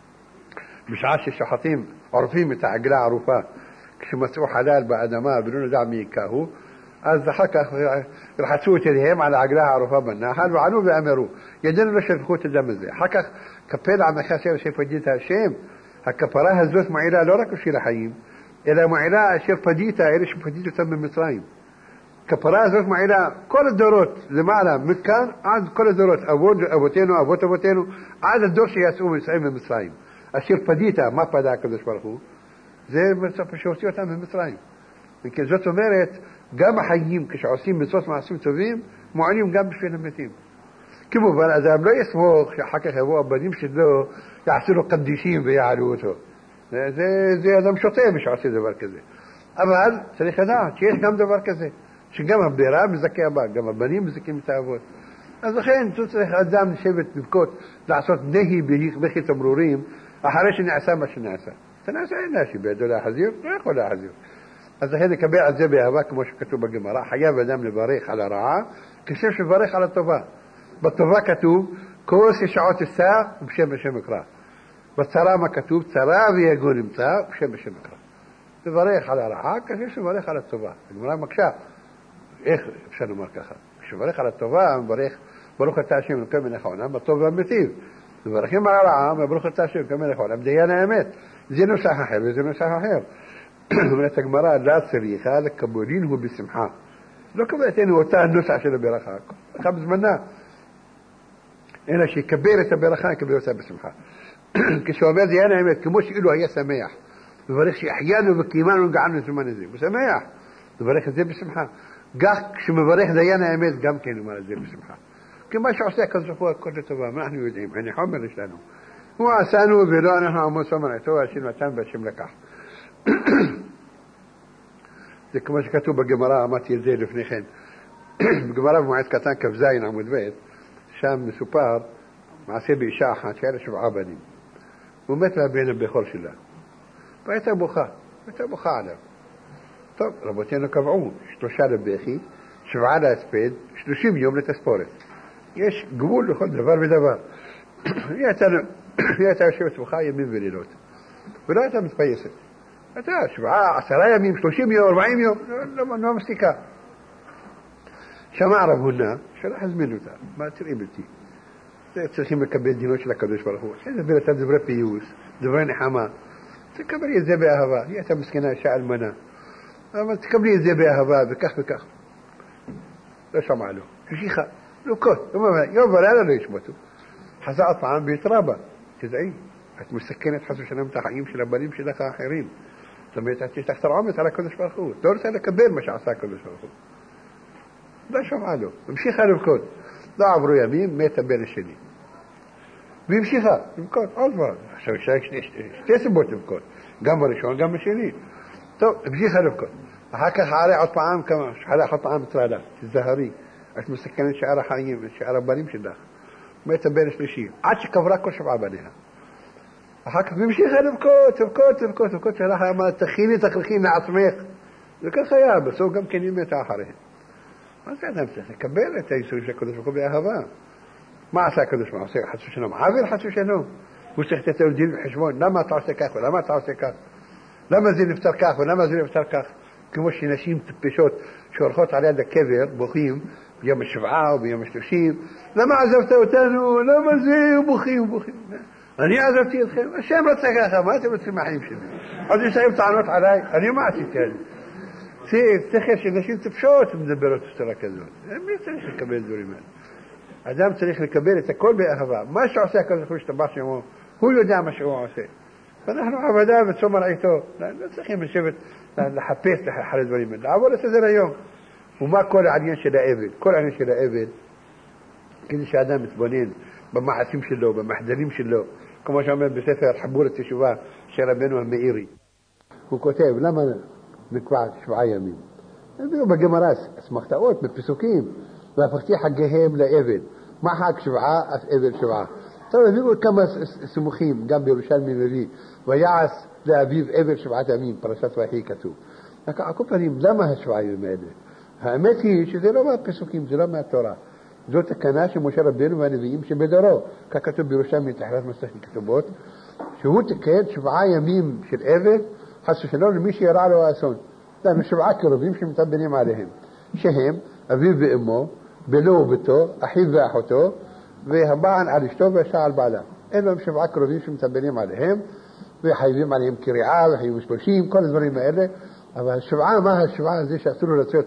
Speaker 1: בשעה ששוחטים, עורפים את העגלה הערופה, כשמצאו חלל באדמה ולא נדע מי יקהו, אז אחר כך רחצו את ידיהם על העגלה הערופה בנחל וענו ואמרו, ידינו לא שפכו את הדם הזה. אחר כך כפר לעמך אשר שפדית השם. הכפרה הזאת מעילה לא רק בשביל החיים, אלא מעילה אשר פדית, אלה שפדית אותם במצרים. הכפרה הזאת מעילה כל הדורות למעלה, מכאן עד כל הדורות, אבות אבותינו, אבות אבותינו, עד הדור שיצאו ממצרים במצרים. אשר פדית, מה פדה הקדוש ברוך הוא? זה שהוציא אותם במצרים. וכן זאת אומרת, גם החיים כשעושים מצוות מעשים טובים, מועילים גם בשביל המתים. כמובן, אדם לא יסמוך שאחר כך יבואו הבנים שלו, יעשו לו קדישים ויעלו אותו. זה, זה אדם שוטה שעושה דבר כזה. אבל צריך לדעת שיש גם דבר כזה, שגם הבדירה מזכה הבא, גם הבנים מזכים את האבות. אז לכן, צריך אדם לשבת לבכות, לעשות נהי בכי תמרורים, אחרי שנעשה מה שנעשה. שנעשה אין נשי, בידו להחזיר, לא יכול להחזיר. אז לכן נקבל על זה באהבה, כמו שכתוב בגמרא, חייב אדם לברך על הרעה, כשם שברך על הטובה. בטובה כתוב, כל ששעות עשה, ובשם בשם יקרא. בצרה מה כתוב, צרה ויגון נמצא, ובשם בשם יקרא. לברך על הרעה, כשם שברך על הטובה. הגמרא מקשה, איך אפשר לומר ככה? כשברך על הטובה, מברך, ברוך אתה השם אלוקים מלך העולם, בטוב והמיטיב. מברכים על הרעה, ברוך אתה השם אלוקים מלך העולם, דיין האמת. זה נוסח אחר וזה נוסח אחר. אומרת הגמרא, לא צריכה לקבולין הוא בשמחה. לא קבלתנו אותה הנוסח של הברכה, ברכה בזמנה. אלא שיקבל את הברכה, יקבל אותה בשמחה. כשאומר דיין האמת, כמו שאילו היה שמח, מברך שהחיינו וקיימנו וגענו לזמן הזה. הוא שמח, מברך את זה בשמחה. כך כשמברך דיין האמת, גם כן אומר את זה בשמחה. כמה שעושה כזכו הכל לטובה, מה אנחנו יודעים? אני חומר יש לנו. הוא עשינו ולא אנחנו עמוד סומנתו, השם נתן והשם לקח. זה כמו שכתוב בגמרא, אמרתי את זה לפני כן. בגמרא במועד קטן כ"ז עמוד ב', שם מסופר מעשה באישה אחת שהיה לה שבעה בנים. הוא מת לה בין הבכור שלה. והייתה בוכה, הייתה בוכה עליו. טוב, רבותינו קבעו, שלושה לבכי, שבעה להספד, שלושים יום לתספורת. יש גבול לכל דבר ודבר. היא הייתה יושבת בוכה ימים ולילות. ולא הייתה מתפייסת. הייתה שבעה, עשרה ימים, שלושים יום, ארבעים יום, לא, לא מסתיקה. שמע רב הונא, שלח הזמין אותה. מה תראי בלתי? צריכים לקבל דינות של הקדוש ברוך הוא. זה דבר את דברי פיוס, דברי נחמה. תקבלי את זה באהבה. היא הייתה מסכנה אישה אלמנה. אבל תקבלי את זה באהבה, וכך וכך. לא שמע לו. המשיכה, לוקות. יום ולילה לא ישמעו. חזר פעם והתרבה. تدعي את מסכנת חס ושלום את החיים של הבנים שלך האחרים. זאת אומרת, את יש לך תרעומת על הקדוש ברוך הוא. לא רוצה לקבל מה שעשה הקדוש ברוך הוא. לא שמעה לו. המשיכה לבכות. לא עברו ימים, מת הבן השני. והמשיכה לבכות עוד פעם. עכשיו יש שתי סיבות לבכות. גם בראשון, גם בשני. טוב, המשיכה לבכות. אחר כך עלה עוד פעם כמה, עלה עוד פעם בטרדה. תזהרי. את מסכנת שאר החיים, שאר הבנים שלך. מת הבן השלישי. עד שקברה כל שבעה בניה. אחר כך ממשיכה לבכות, לבכות, לבכות, לבכות, שהלך אמרה, תכיני, תכריכי לעצמך. וכך היה, בסוף גם כן היא מתה אחריהם. מה זה אדם צריך לקבל את היסוד של הקדוש ברוך הוא באהבה? מה עשה הקדוש ברוך הוא? עושה חס ושלום, עוול חס ושלום. הוא צריך לתת לו דין וחשבון, למה אתה עושה כך ולמה אתה עושה כך? למה זה נפטר כך ולמה זה נפטר כך? כמו שנשים טיפשות שהולכות על יד הקבר, בוכים, ביום השבעה או ביום השלושים, למה עזבת אותנו? למה זה? בוכים, בוכים. אני עזבתי אתכם, השם רצה ככה, מה אתם רוצים מהחיים שלי? אז יש להם טענות עליי, אני מה עשיתי על זה? צריך שנשים טיפשות מדברות בצורה כזאת. מי צריך לקבל דברים האלה? אדם צריך לקבל את הכל באהבה. מה שעושה הקדוש ברוך הוא ישתבח שמו, הוא יודע מה שהוא עושה. ואנחנו עבודה וצום מרעיתו. לא צריכים לשבת לחפש אחרי דברים האלה. לעבור לסדר היום. ומה כל העניין של העבד? כל העניין של העבד, כדי שאדם מתבונן במעשים שלו, במחדלים שלו, כמו שאומר בספר חבורת תשובה של רבנו המאירי. הוא כותב, למה נקבע שבעה ימים? הביאו בגמרא אסמכתאות, בפסוקים, והפכתי חגיהם לעבד. מה חג שבעה? אף עבד שבעה. טוב, הביאו כמה סמוכים, גם בירושלמי מביא, ויעש לאביו עבד שבעת ימים, פרשת ויחי כתוב. על כל פנים, למה השבעה ימים האלה? האמת היא שזה לא מהפסוקים, זה לא מהתורה. זו תקנה של משה רבנו והנביאים שבדורו, כך כתוב בירושלמי תחילת מסכת כתובות, שהוא תקן שבעה ימים של עבד, חס ושלום למי שירע לו האסון. לנו שבעה קרובים שמתאבנים עליהם, שהם אביו ואמו, בנו וביתו, אחיו ואחותו, והבעל על אשתו והאישה על בעלה. אין להם שבעה קרובים שמתאבנים עליהם, וחייבים עליהם קריאה, וחייבים שלושים, כל הדברים האלה. אבל השבעה, מה השבעה הזה שאסור לו לצאת,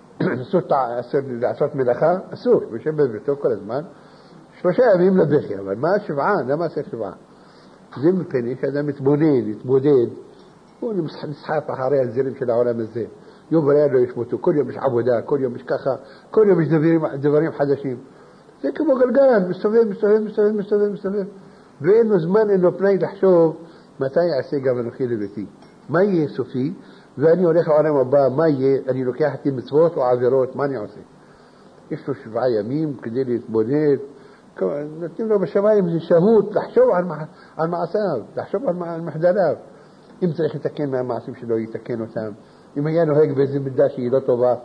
Speaker 1: לעשות מלאכה? אסור, יושב בביתו כל הזמן. שלושה ימים לבכי, אבל מה השבעה? למה עושה שבעה? זה מפני שאדם מתבונן, מתבודד, הוא נסחף אחרי הזרים של העולם הזה. יום ולילה לא ישמותו, כל יום יש עבודה, כל יום יש ככה, כל יום יש דברים, דברים חדשים. זה כמו גלגל, מסתובב, מסתובב, מסתובב, מסתובב, מסתובב. ואין לו זמן, אין לו פנאי לחשוב מתי יעשה גם אנוכי לביתי. מה יהיה סופי? ואני הולך לעולם הבא, מה יהיה? אני לוקח איתי מצוות או עבירות, מה אני עושה? יש לו שבעה ימים כדי להתבונן. נותנים לו בשמיים איזו שהות לחשוב על, על מעשיו, לחשוב על, על מחדליו. אם צריך לתקן מהמעשים שלו, יתקן אותם. אם היה נוהג באיזו מידה שהיא לא טובה,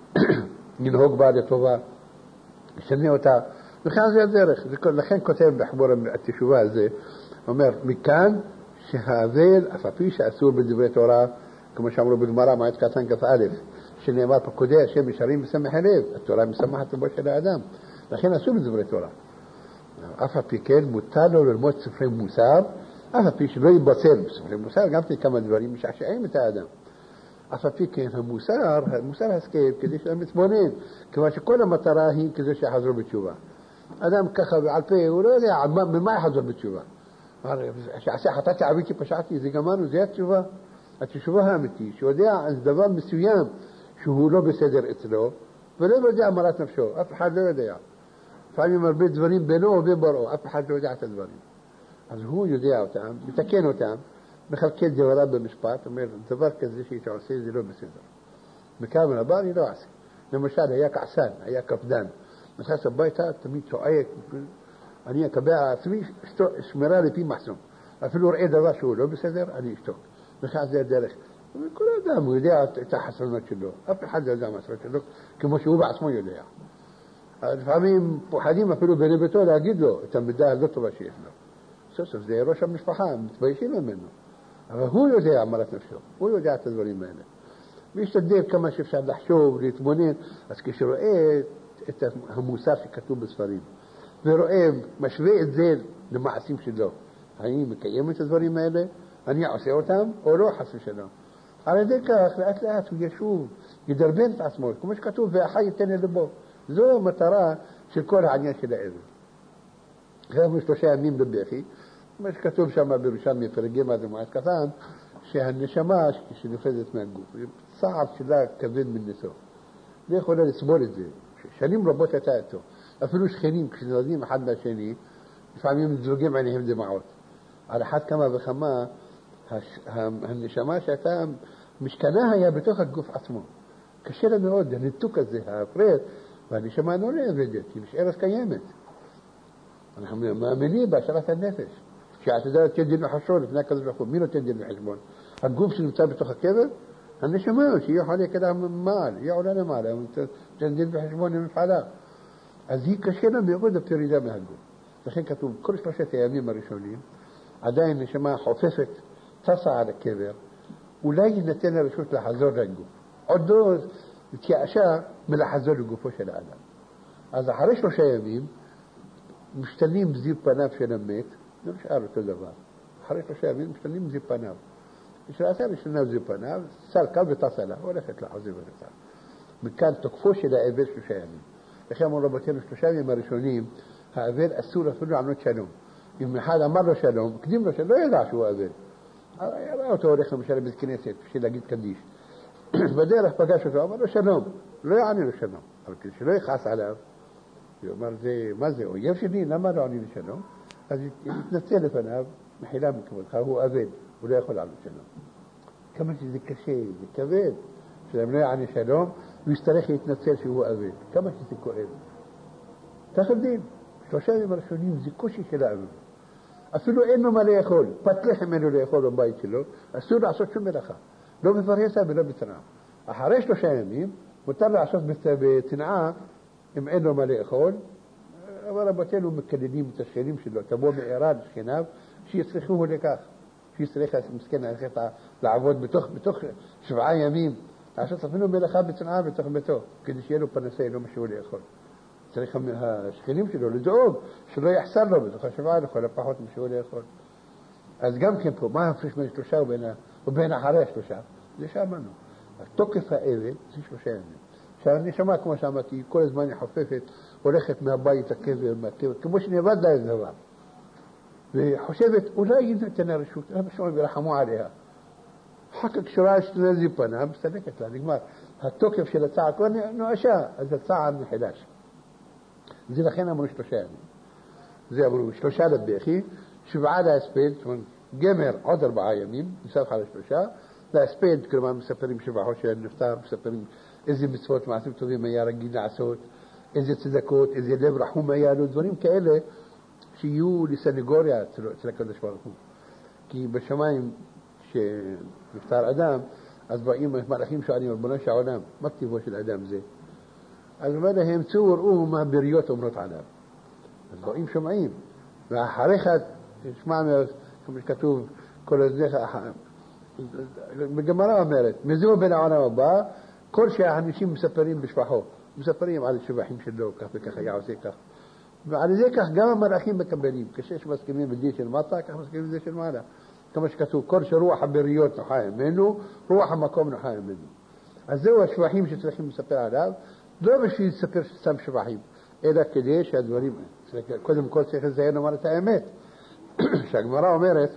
Speaker 1: ינהוג בה לטובה, ישנה אותה. וכן זה הדרך. לכן כותב בחבור התשובה הזה, אומר, מכאן שהאבל, אף הפי שאסור בדברי תורה, כמו שאמרו בגמרא, מעט קטן כף א', שנאמר פקודי השם ישרים ושמח הלב, התורה משמחת לבו של האדם. לכן אסור בדברי תורה. אף הפי כן מותר לו ללמוד ספרי מוסר, אף הפי שלא ייבצר בספרי מוסר, גם כמה דברים משעשעים את האדם. אף הפי כן המוסר, המוסר הסכם, כדי שאדם מתבונן, כיוון שכל המטרה היא כדי שיחזרו בתשובה. אדם ככה בעל פה, הוא לא יודע ממה יחזור בתשובה. שעשה חטאתי עביתי פשעתי, זה גמרנו, זה התשובה. התשובה האמיתית, שיודע על דבר מסוים שהוא לא בסדר אצלו, ולא יודע אמרת נפשו, אף אחד לא יודע. לפעמים הרבה דברים בינו ובין בראו, אף אחד לא יודע את הדברים. אז הוא יודע אותם, מתקן אותם, מחלקל דבריו במשפט, אומר, דבר כזה שאתה עושה זה לא בסדר. מכאן הבא אני לא אעשה. למשל, היה כעסן, היה קפדן. נכנס הביתה, תמיד צועק, אני אקבע עצמי שמירה לפי מחסום. אפילו ראה דבר שהוא לא בסדר, אני אשתוק. וכך זה הדרך. כל אדם הוא יודע את החסרונות שלו. אף אחד לא יודע מה החסרונות שלו, כמו שהוא בעצמו יודע. לפעמים פוחדים אפילו בני ביתו להגיד לו את המידה הלא טובה שיש לו. סוף סוף זה ראש המשפחה, מתביישים ממנו. אבל הוא יודע אמרת נפשו, הוא יודע את הדברים האלה. וישתדל כמה שאפשר לחשוב, להתבונן, אז כשרואה את המוסר שכתוב בספרים, ורואה, משווה את זה למעשים שלו, האם מקיים את הדברים האלה? אני עושה אותם, או לא חס ושלום. על ידי כך, לאט לאט הוא ישוב, ידרבן את עצמו, כמו שכתוב, ואחי ייתן לבו. זו המטרה של כל העניין של העבר. אחרי שלושה ימים בבכי, مش كتוב שם בירושלמי פרק ג' במועד קטן, שהנשמה שנופלת מהגוף, צער שלה כבד מנשוא. לא יכולה לסבול את זה. שנים רבות הייתה איתו. אפילו שכנים, כשנולדים אחד מהשני, לפעמים זוגים עיניהם דמעות. על אחת כמה וכמה, הנשמה שהייתה, משכנה היה בתוך הגוף עצמו. קשה לה מאוד, הניתוק הזה, ההפרד, והנשמה לא עובדת, היא נשארת קיימת. אנחנו מאמינים בהשארת הנפש. כשעתידה לתת דין וחשבון לפני הקדוש ברוך הוא, מי נותן דין וחשבון? הגוף שנמצא בתוך הקבר? הנשמה, שהיא יכולה כדה מעל, היא עולה למעלה, נותן דין וחשבון למפעלה. אז היא קשה לה מאוד הפרידה מהגוף. לכן כתוב, כל שלושת הימים הראשונים, עדיין נשמה חופפת, טסה על הקבר, אולי ייתן לה רשות לחזור לגוף. עוד לא התייאשה מלחזור לגופו של האדם. אז אחרי שלושה ימים, משתנים זיו פניו של המת, לא נשאר אותו דבר. אחרי שלושה ימים משתנים זיו פניו. כשלעשה משתנה זיו פניו, סל קל וטסה לה, הולכת לחוזר ונצא. מכאן תוקפו של האבל שלושה ימים. לכן אמרו רבותינו, שלושה ימים הראשונים, האבל אסור אפילו לענות שלום. אם אחד אמר לו שלום, קדים לו שלום, לא ידע שהוא אבל. ראה אותו הולך למשל בית כנסת, בשביל להגיד קדיש. בדרך פגש אותו, אמר לו שלום, לא יענה לו שלום. אבל כשלא יכעס עליו, הוא אמר, מה זה, אויב שלי, למה לא ענה לי שלום? אז יתנצל לפניו, מחילה מכבודך, הוא אבל, הוא לא יכול לענות שלום. כמה שזה קשה, זה כבד, שלהם לא יענה שלום, הוא יצטרך להתנצל שהוא אבל. כמה שזה כואב. כך דין, שלושה ימים הראשונים זה קושי של האבל. אפילו אין לו מה לאכול, פת לחם אין לו לאכול בבית שלו, אסור לעשות שום מלאכה. לא בפרהסיה ולא בתנאה. אחרי שלושה ימים, מותר לעשות בתנאה, אם אין לו מה לאכול, אבל רבותינו מקדדים את השכנים שלו, תבוא מעירה לשכניו, שיצריכוהו לכך, שיצריך מסכן ללכת לעבוד בתוך, בתוך שבעה ימים, לעשות אפילו מלאכה בתנאה בתוך ביתו, כדי שיהיה לו פנסה, לא משהו לאכול. צריך השכנים שלו לדאוג שלא יחסר לו בתוך השבעה לכל הפחות משהו לאכול. אז גם כן פה, מה הפריש בין שלושה ובין, ובין אחרי השלושה? זה שאמרנו. התוקף האבל זה שלושה ימים. שהנשמה, כמו שאמרתי, כל הזמן היא חופפת, הולכת מהבית הקבר, מהקבר, כמו שנאבד לה איזה דבר. וחושבת, אולי ניתן לה רשות, למה שומעים ורחמו עליה. אחר כך כשרואה שתנזי פנה, מסתלקת לה, נגמר. התוקף של הצער כבר נואשה, אז הצער נחלש. זה לכן אמרו שלושה ימים. זה אמרו שלושה לבכי, שבעה להספד, זאת אומרת, גמר עוד ארבעה ימים, נסף על השלושה, להספד, כלומר מספרים שבחו של נפטר, מספרים איזה מצוות מעשים טובים היה רגיל לעשות, איזה צדקות, איזה לב רחום היה לו, דברים כאלה שיהיו לסנגוריה אצל הקדוש ברוך הוא. כי בשמיים שנפטר אדם, אז באים מלאכים שואלים, ריבונו של עולם, מה טבעו של אדם זה? אז אומר להם, צאו וראו מה בריות אומרות עליו. אז באים שומעים, ואחריך, תשמע, כמו שכתוב, כל הזנך, בגמרא אומרת, מזהו בין העולם הבא, כל שהאנשים מספרים בשבחו, מספרים על השבחים שלו, כך וכך היה עושה כך. ועל זה כך גם המלאכים מקבלים, כשיש מסכימים בדין של מטה, כך מסכימים בדין של מעלה. כמו שכתוב, כל שרוח הבריות נוחה ממנו, רוח המקום נוחה ממנו. אז זהו השבחים שצריכים לספר עליו, לא בשביל לספר סתם שבחים, אלא כדי שהדברים, קודם כל צריך לזהר לומר את האמת. שהגמרא אומרת,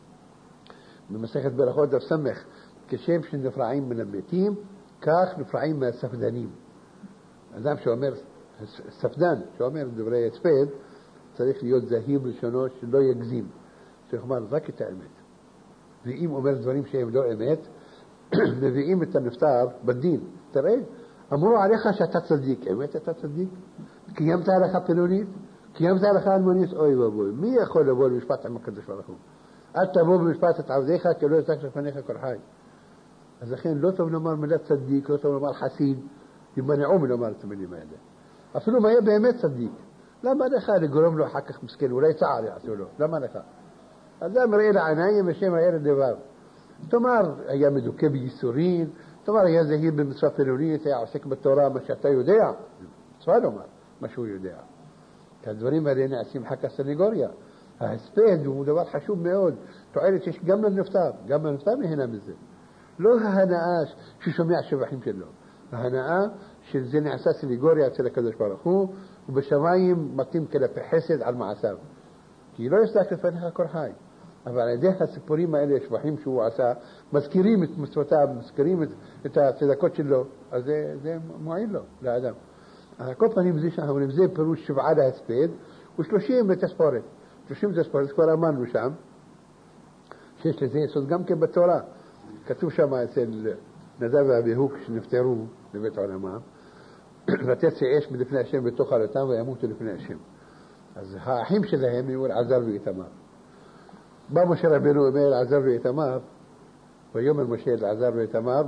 Speaker 1: במסכת ברכות דף סמך, כשם שנפרעים מן המתים, כך נפרעים מהספדנים. אדם שאומר, ספדן, שאומר דברי הספד, צריך להיות זהיר בלשונו שלא יגזים. צריך לומר רק את האמת. ואם אומר דברים שהם לא אמת, מביאים את הנפטר בדין. תראה, אמרו עליך שאתה צדיק. אמת אתה צדיק? קיימת הלכה פלונית? קיימת הלכה אלמונית? אוי ואבוי. מי יכול לבוא למשפט עם הקדוש ברוך הוא? אל תבוא במשפט את עבדיך, כי לא יצק לפניך כל חי. אז לכן לא טוב לומר מילה צדיק, לא טוב לומר חסיד, ימנעו מלומר את המילים האלה. אפילו מה יהיה באמת צדיק. למה לך לגרום לו אחר כך מסכן? אולי צער יעשו לו. למה לך? אדם ראה לעיניים ושם ראה לדבר. תאמר, היה מדוכא בייסורין, תאמר, היה זהיר במצווה פלונית, היה עוסק בתורה, מה שאתה יודע. מצווה לומר, מה שהוא יודע. כי הדברים האלה נעשים חכה סניגוריה. ההספד הוא דבר חשוב מאוד. תועלת שיש גם לנפטר, גם לנפטר נהנה מזה. לא ההנאה ששומע שבחים שלו. ההנאה שזה נעשה סניגוריה אצל הקדוש ברוך הוא, ובשמיים מתאים כלפי חסד על מעשיו. כי לא יסלק לפניך כל חי. אבל על ידי הסיפורים האלה, שבחים שהוא עשה, מזכירים את מצוותיו, מזכירים את, את הצדקות שלו, אז זה, זה מועיל לו, לאדם. על כל פנים זה שאנחנו אומרים, זה פירוש שבעה להספד, ושלושים לתספורת. שלושים לתספורת, כבר אמרנו שם, שיש לזה יסוד גם כן בתורה. כתוב שם אצל נדב ואביהו כשנפטרו בבית עולמם, ותצא אש מלפני השם בתוך עלותם וימותו לפני השם. אז האחים שלהם היו אלעזר ואיתמר. בא משה רבנו אומר אלעזר ואיתמר, ויאמר משה אלעזר ואיתמר,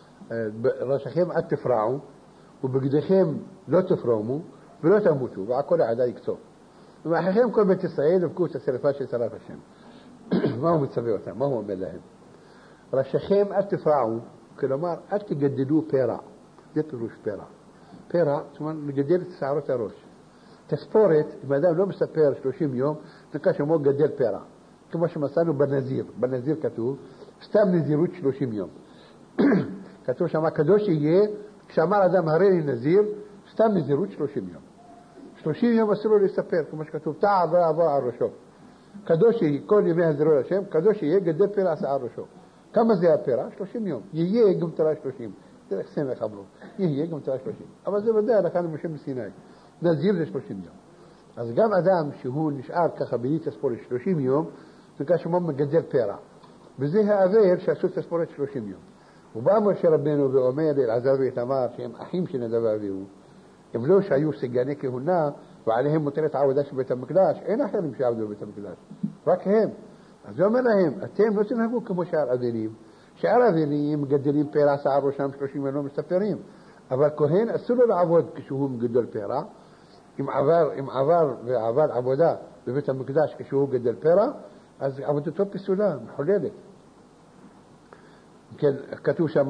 Speaker 1: ראשיכם אל תפרעו, ובגדיכם לא תפרומו, ולא תמותו, והכל העדה יקצוף. ומאחיכם כל בית ישראל יבכו את השרפה של שרף השם. מה הוא מצווה אותם? מה הוא אומר להם? ראשיכם אל תפרעו, כלומר, אל תגדלו פרע. זה פירוש פרע. פרע, זאת אומרת, לגדל את שערות הראש. תספורת, אם האדם לא מספר שלושים יום, נקרא שמו גדל פרע. כמו שמצאנו בנזיר. בנזיר כתוב, סתם נזירות שלושים יום. כתוב שמה קדוש יהיה, כשאמר אדם הרי לי נזיר, סתם נזירות שלושים יום. שלושים יום אסור לו לספר, כמו שכתוב, תע עברה עברה על ראשו. קדוש יהיה, כל ימי הזירו לשם, קדוש יהיה גדל פרע שער ראשו. כמה זה הפרע? שלושים יום. יהיה גם תראה שלושים. דרך סמך אמרו. יהיה גם תראה שלושים. אבל זה ודאי הלכה למשה מסיני. נזיר זה שלושים יום. אז גם אדם שהוא נשאר ככה בלי תספורת שלושים יום, זה נקרא שמו מגדל פרע. וזה העבר שעשו תספורת שלושים יום. ובא משה רבנו ואומר לאלעזר ואיתמר שהם אחים של נדב ואביהו, הם לא שהיו סגני כהונה ועליהם מוטלת העבודה של בית המקדש, אין אחרים שעבדו בבית המקדש, רק הם. אז הוא אומר להם, אתם לא תנהגו כמו שאר אבלים, שאר אבלים מגדלים פרע שער ראשם שלושים יום לא מסתפרים, אבל כהן אסור לו לעבוד כשהוא מגדל פרע, אם עבר, אם עבר ועבר עבודה בבית המקדש כשהוא גדל פרע, אז עבודתו פסולה, מחוללת. כן, כתוב שם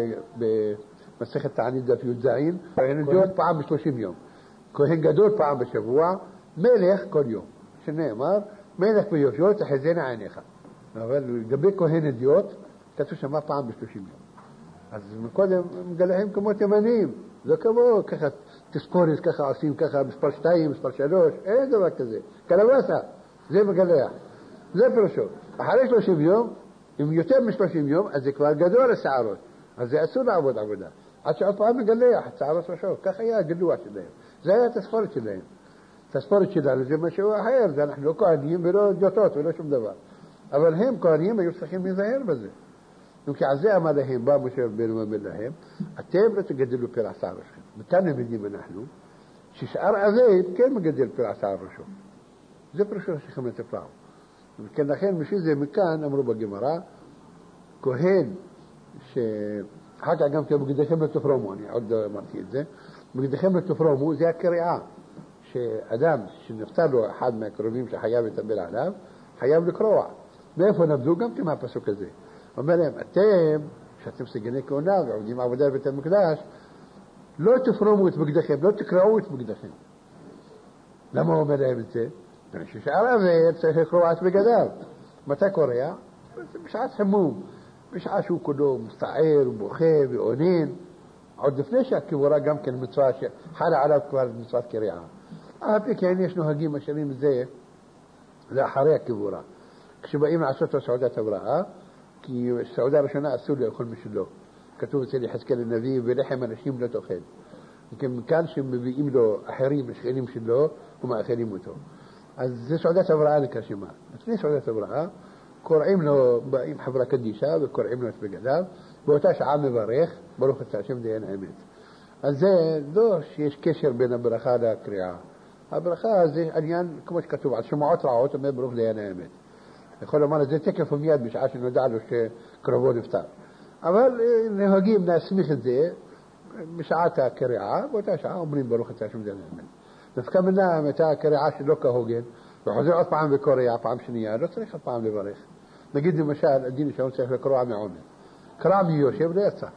Speaker 1: במסכת תענית דף י"ז, כהן גדול פעם בשלושים יום, כהן גדול פעם בשבוע, מלך כל יום, שנאמר, מלך ביופיו תחזינה עיניך. אבל לגבי כהן אדיוט, כתוב שם פעם בשלושים יום. אז מקודם מגלחים כמו תימנים, זה כמו ככה תספורת, ככה עושים ככה מספר שתיים, מספר שלוש, אין דבר כזה, קלבסה, זה מגלח, זה פירושו. אחרי שלושים יום, אם יותר משלושים יום, אז זה כבר גדול השערות, אז זה אסור לעבוד עבודה. עד שעוד פעם מגלח, שערות ראשו, ככה היה הגלוח שלהם. זה היה התספורת שלהם. התספורת שלנו זה משהו אחר, זה אנחנו לא כהנים ולא דיוטות ולא שום דבר. אבל הם כהנים היו צריכים להיזהר בזה. כי על זה אמר להם, בא משה רבנו ואומר להם, אתם לא תגדלו פרע שער ראשכם. מכאן למדים אנחנו, ששאר אביב כן מגדל פרע שער ראשו. זה פירושו ראשיכם אל תפרעו. וכן לכן, בשביל זה מכאן אמרו בגמרא, כהן, שאחר כך גם כן בגדיכם לא תפרומו, אני עוד לא אמרתי את זה, בגדיכם לא תפרומו זה הקריאה, שאדם שנפטר לו אחד מהקרובים שחייב לטבל עליו, חייב לקרוע. מאיפה נבדו? גם כן מהפסוק הזה. אומר להם, אתם, שאתם סגני כהונה ועובדים עבודה בבית המקדש, לא תפרומו את בגדיכם, לא תקרעו את בגדיכם. למה הוא אומר להם את זה? ששאר אביב צריך לקרוע את בגדיו. מתי קורע? בשעת חימום, בשעה שהוא כולו מסתער ובוכה ועונן, עוד לפני שהקבורה גם כן מצווה שחלה עליו כבר מצוות קריעה. אף כן יש נוהגים משאירים את זה לאחרי הקבורה. כשבאים לעשות את סעודת הבראה, כי סעודה הראשונה אסור לאכול משלו. כתוב אצל יחזקאל הנביא, ולחם אנשים לא תאכל. מכאן שמביאים לו אחרים, השכנים שלו, ומאכלים אותו. אז זה סעודת הבראה נקרא שמה. לפני סעודת הבראה, קוראים לו, באים חברה קדישה וקוראים לו את בגדיו, באותה שעה מברך, ברוך אתה השם דיין האמת. אז זה לא שיש קשר בין הברכה לקריאה. הברכה זה עניין, כמו שכתוב, על שמועות רעות, אומר ברוך דיין האמת. יכול לומר, זה תקף ומיד בשעה שנודע לו שקרובו נפטר. אבל נהוגים להסמיך את זה בשעת הקריאה, באותה שעה אומרים ברוך אתה השם דיין האמת. דווקא מנה מתי הקריאה שלא כהוגן, וחוזר עוד פעם וקורע, פעם שנייה, לא צריך עוד פעם לברך. נגיד למשל, הדין שהוא צריך לקרוע מעונן. קרע מיושב לא יצא.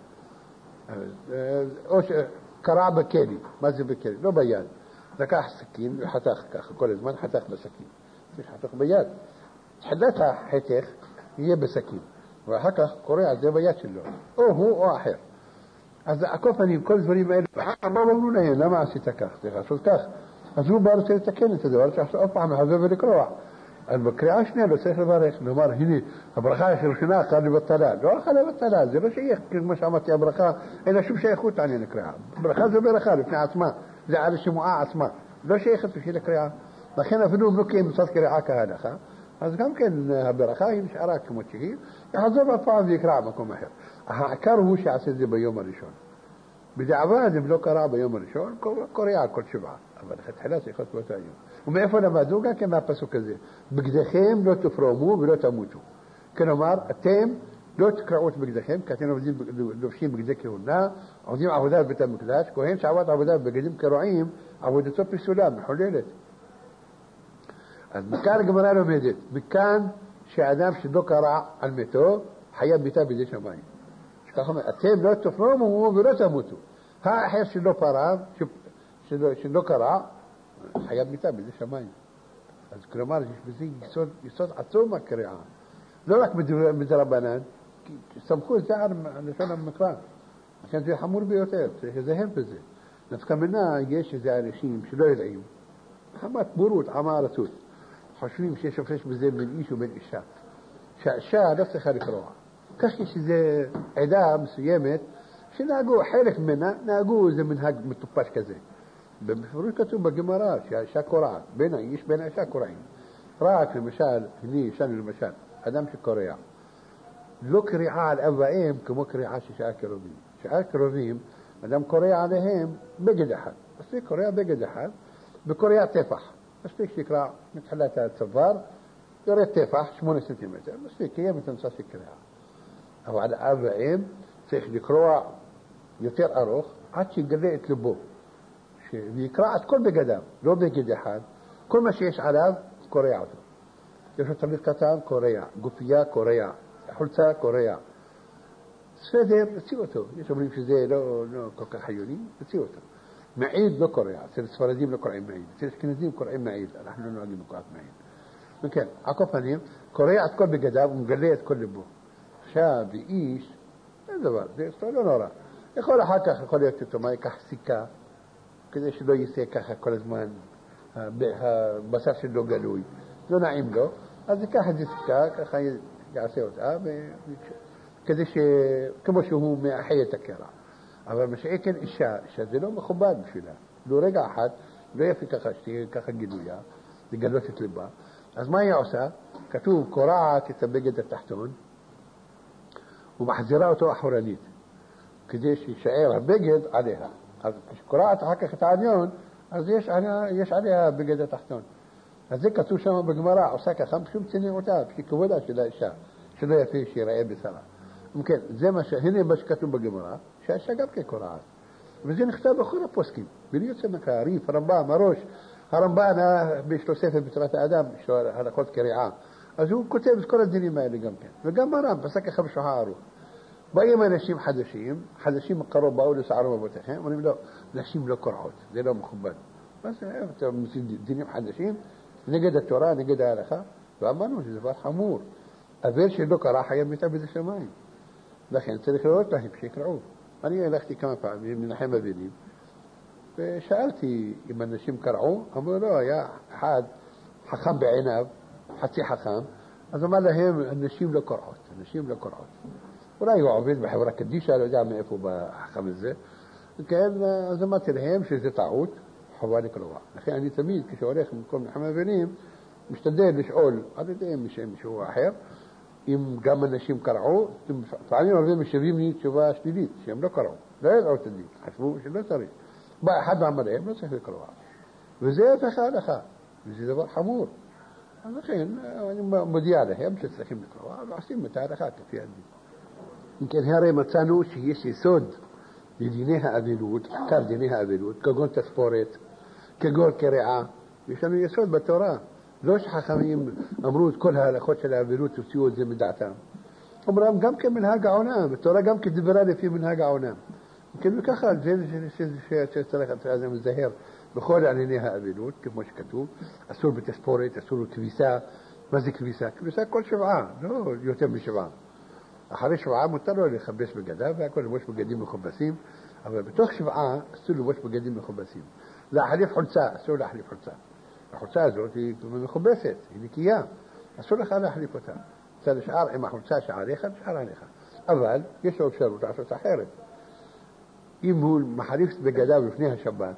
Speaker 1: או שקרע בכלי, מה זה בכלי? לא ביד. לקח סכין וחתך ככה, כל הזמן חתך בסכין. צריך חתך ביד. תחילת החתך יהיה בסכין, ואחר כך קורע זה ביד שלו. או הוא או אחר. אז הכל פנים, כל דברים האלה, ואחר כך מה אמרו להם? למה עשית כך? צריך לעשות כך. אז הוא בא רוצה לתקן את זה, אבל צריך עוד פעם לחזור ולקרוע. בקריאה השנייה לא צריך לברך, נאמר, הנה, הברכה הראשונה חל בטלה, לא חל בטלה, זה לא שייך, כמו שאמרתי, הברכה, אין לה שום שייכות עניין הקריאה. ברכה זה ברכה לפני עצמה, זה על השמועה עצמה, לא שייכת בשביל הקריאה. לכן אפילו אם לא קיים מצוות קריאה כהלכה, אז גם כן הברכה היא נשארה כמו שהיא, יחזור בפעם ויקרא במקום אחר. העיקר הוא שיעשה את זה ביום הראשון. בדיעבד, אם לא קרא ביום הראשון, קורא כל שבעה. אבל התחילה צריך להיות באותו היום. ומאיפה למדו? גם כן מהפסוק הזה. בגדיכם לא תפרומו ולא תמותו. כלומר, אתם לא תקרעו את בגדיכם, כי אתם עובדים, לובשים בגדי כהונה, עובדים עבודה בבית המקדש, כהן שעבד עבודה בבגדים קרועים, עבודתו פסולה, מחוללת. אז מכאן הגמרא לומדת, מכאן שהאדם שלא קרא על מתו, חייב מיתה בידי שמיים. שככה אומר, אתם לא תפרומו ולא תמותו. האחר שלא פרע, שלא, שלא קרא, חייב מיתה בידי שמיים. אז כלומר, יש בזה יסוד, יסוד עצום הקריאה. לא רק מדרבנן, כי סמכו את זה על לשון המקרא. לכן זה חמור ביותר, צריך לזהם בזה. נפקא מינה, יש איזה אנשים שלא יודעים, חמת בורות, עמה ארצות. חושבים שיש הפרש בזה בין איש ובין אישה. שהאישה לא צריכה לקרוע. כך יש איזו עדה מסוימת שנהגו, חלק ממנה נהגו איזה מנהג מטופש כזה. בפירוש כתוב בגמרא שהאישה קורעת, בין האיש בין האישה קורעים. רק למשל, הנה ישנו למשל, אדם שקורע. לא קריעה על אב ואם כמו קריעה של שאר קרובים. שאר קרובים, אדם קורע עליהם בגד אחד. מספיק קורע בגד אחד, וקורע טפח. מספיק שיקרא מתחילת הצוואר, יורד טפח, שמונה סנטימטר. מספיק, יהיה מתנצה של קריעה. אבל על אב ואם צריך לקרוע יותר ארוך, עד שיגלה את ליבו. ויקרא את כל בגדיו, לא בגד אחד. כל מה שיש עליו, קורע אותו. יש לו תלמיד קטן, קורע. גופייה, קורע. חולצה, קורע. סדר, יציאו אותו. יש אומרים שזה לא, לא כל כך חיוני, יציאו אותו. מעיד לא קורע. אצל ספרדים לא קורעים מעיד. אצל אשכנזים קורעים מעיד. אנחנו לא נוהגים לקרוע מעיד. וכן, על כל פנים, קורע את כל בגדיו ומגלה את כל ליבו. עכשיו, באיש, אין דבר, זה לא נורא. יכול אחר כך, יכול להיות אותו, מה ייקח סיכה, כדי שלא ייסה ככה כל הזמן, הבשר שלו גלוי. לא נעים לו, אז ייקח את זה סיכה, ככה יעשה אותה, כדי ש... כמו שהוא מאחי את הקרע. אבל מה שאין כן אישה, אישה זה לא מכובד בשבילה. לא רגע אחד, לא יפי ככה, שתהיה ככה גילויה, לגלות את ליבה. אז מה היא עושה? כתוב, קורעת את הבגד התחתון, ומחזירה אותו אחורנית, כדי שישאר הבגד עליה. אז כשקורעת אחר כך את העליון, אז יש עליה, יש עליה בגד התחתון. אז זה כתוב שם בגמרא, עושה ככה, משום צניעותה, ככבודה של האישה, שלא יפה שיראה בשרה. כן, זה מה ש... הנה מה שכתוב בגמרא, שהאישה גם כן קורעת. וזה נכתב בכל הפוסקים. בלי יוצא מכך, ריף, הרמב"ם, הראש, הרמב"ן, יש לו ספר בתורת האדם, יש לו הלכות קריעה. אז הוא כותב את כל הדינים האלה גם כן. וגם הרמב"ם, פסק ככה בשולחן ערוך. באים אנשים חדשים, חדשים קרוב באו לסערו בבתיכם, אומרים לו, נשים לא קורעות, זה לא מכובד. אז אתה מציג דינים חדשים, נגד התורה, נגד ההלכה, ואמרנו שזה דבר חמור. אבל שלא קרא חייב מיתה בידי שמיים. לכן צריך לראות להם שיקראו. אני הלכתי כמה פעמים לנחם אבלים, ושאלתי אם אנשים קרעו, אמרו לא, היה אחד חכם בעיניו, חצי חכם, אז אמר להם, אנשים לא קורעות, אנשים לא קורעות. אולי הוא עובד בחברה קדישה, לא יודע מאיפה בחכם הזה. כן, אז אמרתי להם שזה טעות, חובה לקרוע. לכן אני תמיד, כשהולך במקום נחם אבלים, משתדל לשאול, עד ידי מישהו אחר, אם גם אנשים קרעו, פעמים הרבה משווים לי תשובה שלילית, שהם לא קרעו, לא ידעו את הדין, חשבו שלא צריך. בא אחד מעמדיהם, לא צריך לקרוע. וזה הפך ההלכה, וזה דבר חמור. אז לכן, אני מודיע להם שצריכים לקרוע, ועושים את ההלכה כפי הדין. אם כן, הרי מצאנו שיש יסוד לדיני האבלות, עיקר דיני האבלות, כגון תספורת, כגון קריעה, יש לנו יסוד בתורה. לא שחכמים אמרו את כל ההלכות של האבלות, הוציאו את זה מדעתם. אומרם גם כמנהג העולם, התורה גם כדברה לפי מנהג העולם. כן, וככה, זה שצריך אדם מזהר בכל ענייני האבלות, כמו שכתוב, אסור בתספורת, אסור בכביסה. מה זה כביסה? כביסה כל שבעה, לא יותר משבעה. אחרי שבעה מותר לו לכבס בגדיו, והכל לבוש בגדים מכובסים, אבל בתוך שבעה אסור לבוש בגדים מכובסים. להחליף חולצה, אסור להחליף חולצה. החולצה הזאת היא מכובסת, היא נקייה. אסור לך להחליף אותה. אתה נשאר עם החולצה שעליך, נשאר עליך. אבל יש לו אפשרות לעשות אחרת. אם הוא מחליף בגדיו לפני השבת,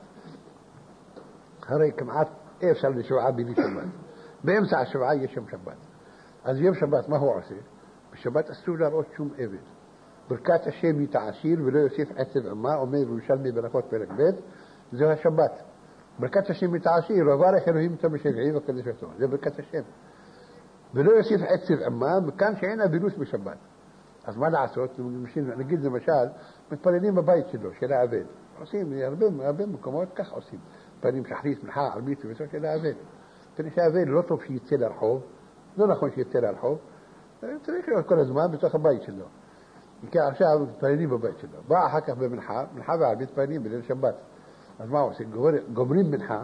Speaker 1: הרי כמעט אי אפשר לשבעה בלי שבת. באמצע השבעה יש יום שבת. אז יום שבת מה הוא עושה? בשבת אסור להראות שום עבד. ברכת השם יתעשיר ולא יוסיף עצב עמה, אומר ירושלמי ברכות פרק ב', זו השבת. ברכת השם יתעשיר, וברך אלוהים אותו בשבעי וקדש אותו. זה ברכת השם. ולא יוסיף עצב עמה, מכאן שאין אבילוס בשבת. אז מה לעשות? נגיד למשל, מתפללים בבית שלו, של העבד. עושים, הרבה, הרבה מקומות כך עושים. מתפללים שחרית, מנחה, ערבית ובסוף של העבד. כדי שהעבד לא טוב שיצא לרחוב, לא נכון שיצא לרחוב, צריך להיות כל הזמן בתוך הבית שלו. כי עכשיו מתפללים בבית שלו. בא אחר כך במנחה, מנחה וערבית מתפללים בליל שבת. אז מה עושים? גומרים מנחה,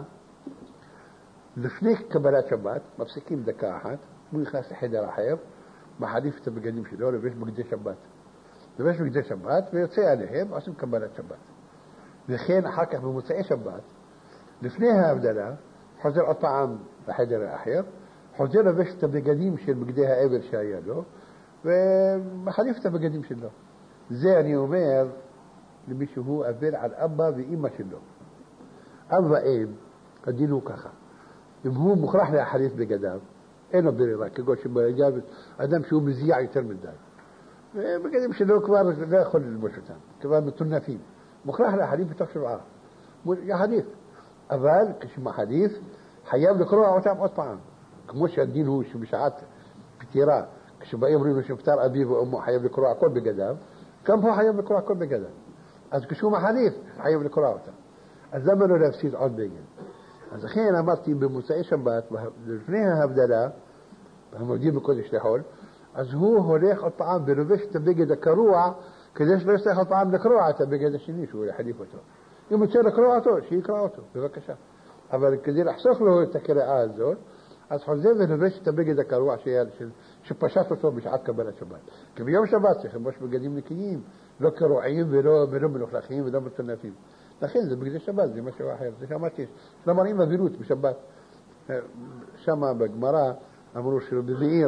Speaker 1: לפני קבלת שבת, מפסיקים דקה אחת, הוא נכנס לחדר אחר, מחליף את הבגדים שלו, לבש בגדי שבת. לבש בגדי שבת ויוצא עליהם, עושים קבלת שבת. וכן אחר כך במוצאי שבת, לפני ההבדלה, חוזר עוד פעם לחדר האחר, חוזר לבש את הבגדים של בגדי האבל שהיה לו, ומחליף את הבגדים שלו. זה אני אומר למי שהוא אבל על אבא ואמא שלו. אב ואם, הדין הוא ככה. אם הוא מוכרח להחליף בגדיו, אין לו ברירה, כגון שבגדיו אדם שהוא מזיע יותר מדי. ובגדים שלו כבר לא יכול ללבוש אותם, כבר מטונפים. מוכרח להחליף בתוך שבעה. יחליף. אבל כשמחליף, חייב לקרוע אותם עוד פעם. כמו שהדין הוא שבשעת פטירה, כשבאים אומרים לו שנפטר אביו ואמו חייב לקרוע הכל בגדיו, גם הוא חייב לקרוע הכל בגדיו. אז כשהוא מחליף, חייב לקרוע אותם. אז למה לא להפסיד עוד בגד? אז לכן אמרתי במוצאי שבת, לפני ההבדלה, המועדים בקודש לחול, אז הוא הולך עוד פעם ולובש את הבגד הקרוע, כדי שלא יצטרך עוד פעם לקרוע את הבגד השני שהוא יחליף אותו. אם הוא רוצה לקרוע אותו, שיקרע אותו, בבקשה. אבל כדי לחסוך לו את הקריאה הזאת, אז חוזר ולובש את הבגד הקרוע שפשט אותו בשעת קבלת שבת. כי ביום שבת צריך לבוש בגדים נקיים, לא קרועיים ולא מלוכלכים ולא מטונפים. לכן זה בגדי שבת, זה משהו אחר. זה שאמרתי, לא מראים אבילות בשבת. שם בגמרא אמרו שרבי מאיר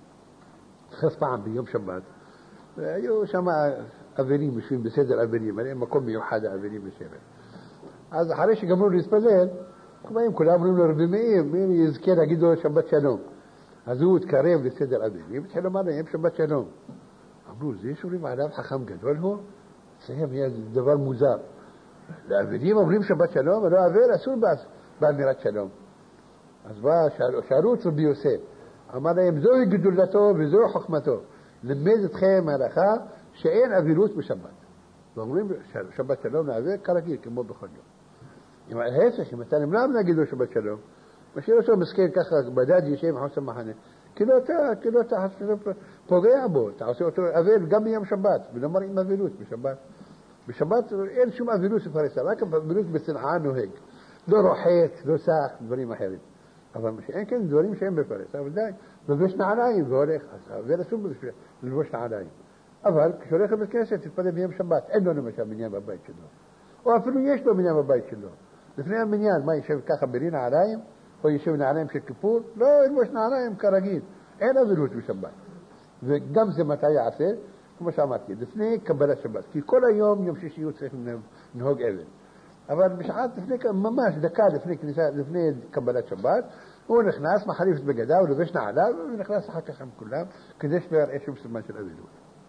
Speaker 1: חס פעם ביום שבת, והיו שם אבלים יושבים בסדר אבלים, היה מקום מיוחד האבלים לשבת. אז אחרי שגמרו להתפלל, כולם אומרים לו רבי מאיר, מי יזכה להגיד לו שבת שלום. אז הוא התקרב לסדר אבלים, התחיל לומר להם שבת שלום. אמרו, זה שאומרים עליו חכם גדול הוא? זה היה דבר מוזר. לאבלים אומרים שבת שלום, ולא אבל אסור באמירת שלום. אז בא, שאלו את רבי יוסף, אמר להם, זוהי גדולתו וזוהי חוכמתו. למד אתכם הלכה שאין אבילות בשבת. ואומרים שבת שלום לאבל כרגיל, כמו בכל יום. אם ההפך, אם אתה נמנע להגיד לו שבת שלום, משאיר אותו מסכן ככה, בדד ישב מחוץ למחנה, כאילו אתה, כאילו אתה פוגע בו, אתה עושה אותו אבל גם ביום שבת, ולא מראים אבילות בשבת. בשבת אין שום אבילות בפרסה, רק אבילות בצנעה נוהג. לא רוחץ, לא סח, דברים אחרים. אבל אין כן דברים שהם בפרסה, אבל די, לובש נעליים והולך, אז אבל אסור ללבוש נעליים. אבל כשהולך לבית כנסת, תתפלל ביום שבת, אין לו למשל מניין בבית שלו. או אפילו יש לו מניין בבית שלו. לפני המניין, מה יושב ככה בלי נעליים? או יושב נעליים של כיפור? לא, ילבוש נעליים כרגיל. אין אבילות בשבת. וגם זה מתי יעשה? כמו שאמרתי, לפני קבלת שבת. כי כל היום, יום שישי הוא צריך לנהוג אבל. אבל בשעת, לפני, ממש דקה לפני כניסה, לפני קבלת שבת, הוא נכנס, מחליף את בגדיו, הוא לובש נעליו, ונכנס אחר כך עם כולם, כדי שלא יראה שום סימן של אבילות.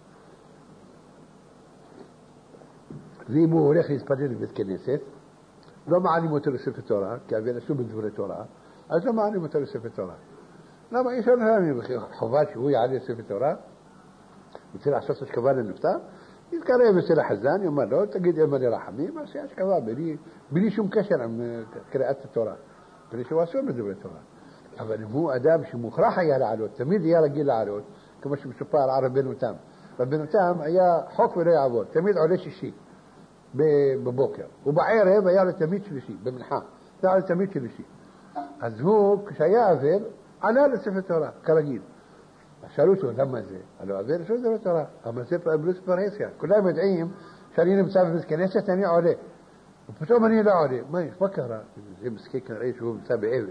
Speaker 1: ואם הוא הולך להתפלל בבית כנסת, לא מעלים אותו לספר תורה, כי אבינו אסור בדברי תורה, אז לא מעלים אותו לספר תורה. למה יש לנו חובה שהוא יעלה לספר תורה? רוצה לעשות השכבה לנפטר? יתקרב אצל החזן, יאמר לו, תגיד אמא לרחמים, אז יש השכבה, בלי, בלי שום קשר עם קריאת התורה. בלי שהוא אסור בדברי תורה. אבל אם הוא אדם שמוכרח היה לעלות, תמיד היה רגיל לעלות, כמו שמסופר על רבנו תם. רבנו תם היה חוק ולא יעבור, תמיד עולה שישי. בבוקר, ובערב היה לו תמיד שלישי, במנחה, זה היה לו תמיד שלישי. אז הוא, כשהיה אבל, עלה לספר תורה, כרגיל. שאלו אותו, למה זה? הלוא אבל לספר ספר תורה, אבל זה בלוס פרהסיה. כולם יודעים שאני נמצא בבית כנסת, אני עולה. ופתאום אני לא עולה. מה, מה קרה? זה מסכים כנראה שהוא נמצא באבל.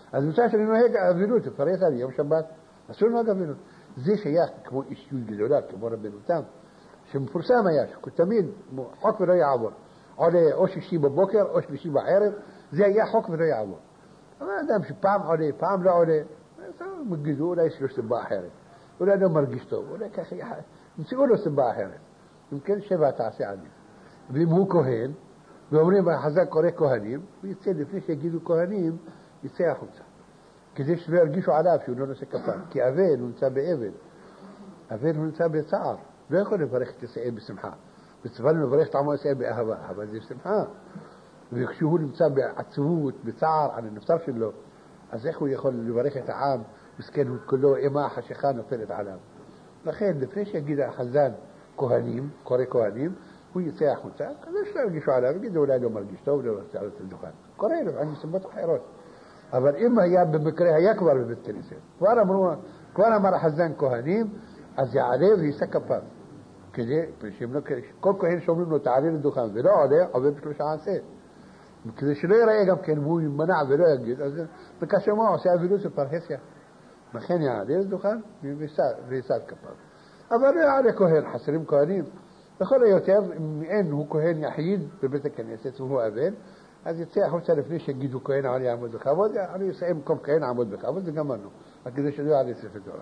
Speaker 1: אז מצאתם انه هيك אבילות, פרט על יום שבת, אסור לנהוג אבילות. זה שייך כמו אישיות גדולה, כמו רבנו תם, שמפורסם היה, שתמיד חוק ולא יעבור. עולה או שישי בבוקר או שלישי בערב, זה היה חוק ולא יעבור. אבל אדם שפעם עולה, פעם לא עולה, מגידו, אולי יש לו סיבה אחרת. אולי לא מרגיש טוב, אולי ככה, נמצאו לו סיבה אחרת. ימכן שבע תעשה עדיף. ואם הוא כהן, ואומרים, החזק קורא כהנים, הוא יצא לפני שיגידו כהנים, יצא החוצה. כדי שלא ירגישו עליו שהוא לא נושא כפר. כי אבל הוא נמצא באבל. אבל הוא נמצא בצער. לא יכול לברך את ישראל בשמחה. בצבנו לברך את עמו ישראל באהבה. אבל זה שמחה. וכשהוא נמצא בעצבות, בצער על הנפטר שלו, אז איך הוא יכול לברך את העם? מסכן הוא כולו, אימה חשיכה נופלת עליו. לכן, לפני שיגיד החזן כהנים, קורא כהנים, הוא יצא החוצה, כדי שלא ירגישו עליו, יגידו אולי לא מרגיש טוב, לא רוצה לעלות לדוכן. קורא לו, אני סיבות אחרות. אבל אם היה במקרה, היה כבר בבית כנסת. כבר אמרו, כבר אמר החזן כהנים, אז יעלה ויישא כפיו. כדי, כל כהן שאומרים לו, תעלה לדוכן, ולא עולה, עובד בשלושה עשה. כדי שלא יראה גם כן, הוא ימנע ולא יגיד, אז בקשה מה עושה אבילות ופרהסיה. לכן יעלה לדוכן, ויישא כפיו. אבל לא יעלה כהן, חסרים כהנים. בכל היותר, אם הוא כהן יחיד בבית הכנסת, והוא אבל, אז יצא החוצה לפני שיגידו כהן עלי עמוד בכבוד, אני אסיים במקום כהן עמוד בכבוד, וגמרנו. רק כדי שלא יעלה ספר תורה.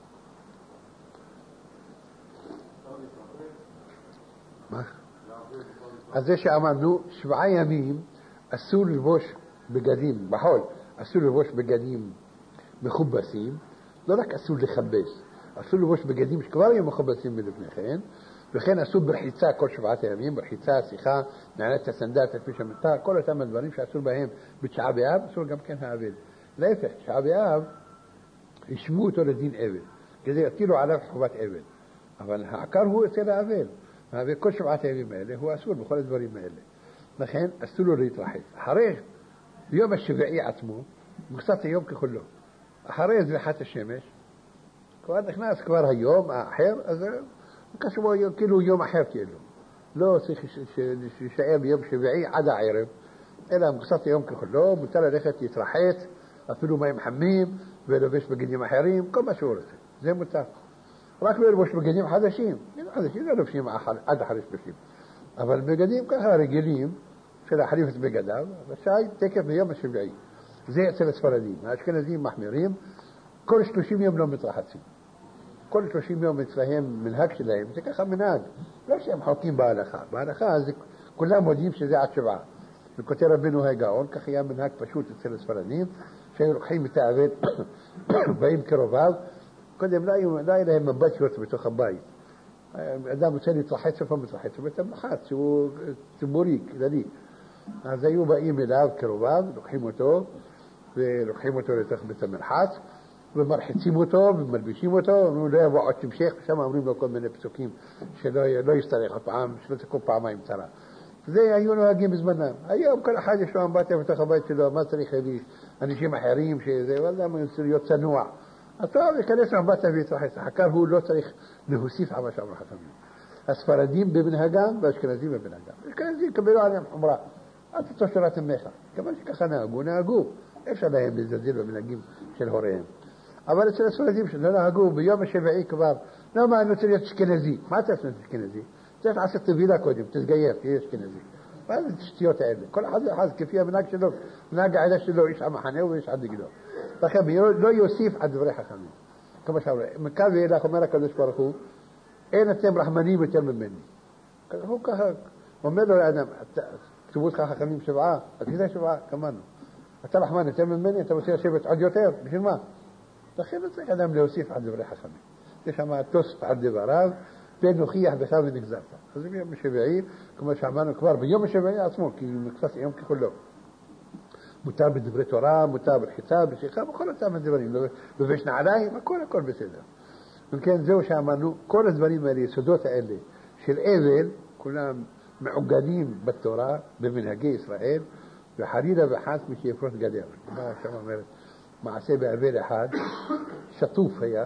Speaker 1: מה? אז זה שאמרנו, שבעה ימים אסור ללבוש בגדים, בחול, אסור ללבוש בגדים מכובסים, לא רק אסור לכבס, אסור ללבוש בגדים שכבר היו מכובסים מלפני כן, וכן אסור ברחיצה כל שבעת הימים, ברחיצה, שיחה, נעלת הסנדלת, לפי שמותר, כל אותם הדברים שאסור בהם בתשעה באב, אסור גם כן האבל. להפך, תשעה באב, ישמו אותו לדין אבל, כדי יטילו עליו חובת אבל. אבל העיקר הוא אצל האבל. האבל כל שבעת הימים האלה, הוא אסור בכל הדברים האלה. לכן, אסור לו להתרחץ. אחרי יום השביעי עצמו, מקצת היום ככולו. אחרי זריחת השמש, כבר נכנס כבר היום האחר, אז כשבו כאילו יום אחר כאילו. לא צריך שישאר ביום שביעי עד הערב, אלא מקצת היום ככולו, מותר ללכת להתרחץ, אפילו מים חמים, ולבש בגדים אחרים, כל מה שהוא רוצה. זה מותר. רק לא ללבוש בגדים חדשים. חדשים לא לובשים עד אחרי שלושים. אבל בגדים ככה רגילים, של להחליף את בגדיו, ושי תקף ביום השביעי. זה אצל הספרדים. האשכנזים מחמירים, כל שלושים יום לא מתרחצים. כל שלושים יום אצלהם מנהג שלהם, זה ככה מנהג. לא שהם חוקים בהלכה. בהלכה זה, כולם מודיעים שזה עד שבעה. וכותב רבנו הגאון, כך היה מנהג פשוט אצל הספרדים, שהיו לוקחים את האבל, באים קרוביו, קודם לא היה להם מבט שירות בתוך הבית. אדם רוצה להתרחץ, איפה מתרחץ? הוא בעצם לחץ, שהוא ציבורי, כללי. אז היו באים אליו קרוביו, לוקחים אותו, ולוקחים אותו לתוך בית המרחץ, ומרחיצים אותו, ומלבישים אותו, ואומרים, לא יבוא עוד תמשך, ושם אומרים לו כל מיני פסוקים, שלא לא יסתרך עוד פעם, שלא תקום פעמיים צרה. זה היו נוהגים בזמנם. היום כל אחד יש לו אמבטיה בתוך הבית שלו, מה צריך להביא? אנשים אחרים שזה, וואלה, הוא צריך להיות צנוע. אז טוב, יכנס לאמבטיה ויתרחץ. החקר הוא לא צריך להוסיף על מה שאמרו חכמים. הספרדים במנהגם, והאשכנזים במנהגם. האשכנזים קבלו עליהם חומרה. אל תצאו שורת אמך. כיוון שככה נהגו, נהגו. אפשר להם לזלזל במנהגים של הוריהם. אבל אצל הספרדים שלא נהגו, ביום השביעי כבר, לא מה, אני רוצה להיות אשכנזי. מה אתה עושה אשכנזי? צריך לעשות טבילה קודם, תסגייר, תהיה אשכנזי. מה זה השטויות האלה? כל אחד אחד כפי המנהג שלו, מנהג העדה שלו, יש המחנה ויש עד נגדו. לכן לא יוסיף על דברי חכמים. כמו שאומרים, מכאן ואילך אומר הקדוש ברוך הוא, אין אתם רחמנים יותר ממני. הוא ככה, אומר לו לאדם, כתבו אותך חכמים שבעה, אז כזה שבעה, כמנו. אתה רחמן יותר ממני, אתה רוצה לשבת עוד יותר, בשביל מה? לכן לא צריך אדם להוסיף על דברי חכמים. זה שמה תוסף על דבריו, ונוכיח בך ונגזרת. אז ביום השביעי, כמו שאמרנו כבר, ביום השביעי עצמו, כי מקצת היום ככולו. מותר בדברי תורה, מותר ברחיצה, בשיחה, בכל אותם הדברים, בבש נעליים, הכל הכל בסדר. וכן זהו שאמרנו, כל הדברים האלה, יסודות האלה של אבל, כולם מעוגנים בתורה, במנהגי ישראל, וחלילה וחס מי שיפרוץ גדר. מה שם אומרת, מעשה באבל אחד, שטוף היה,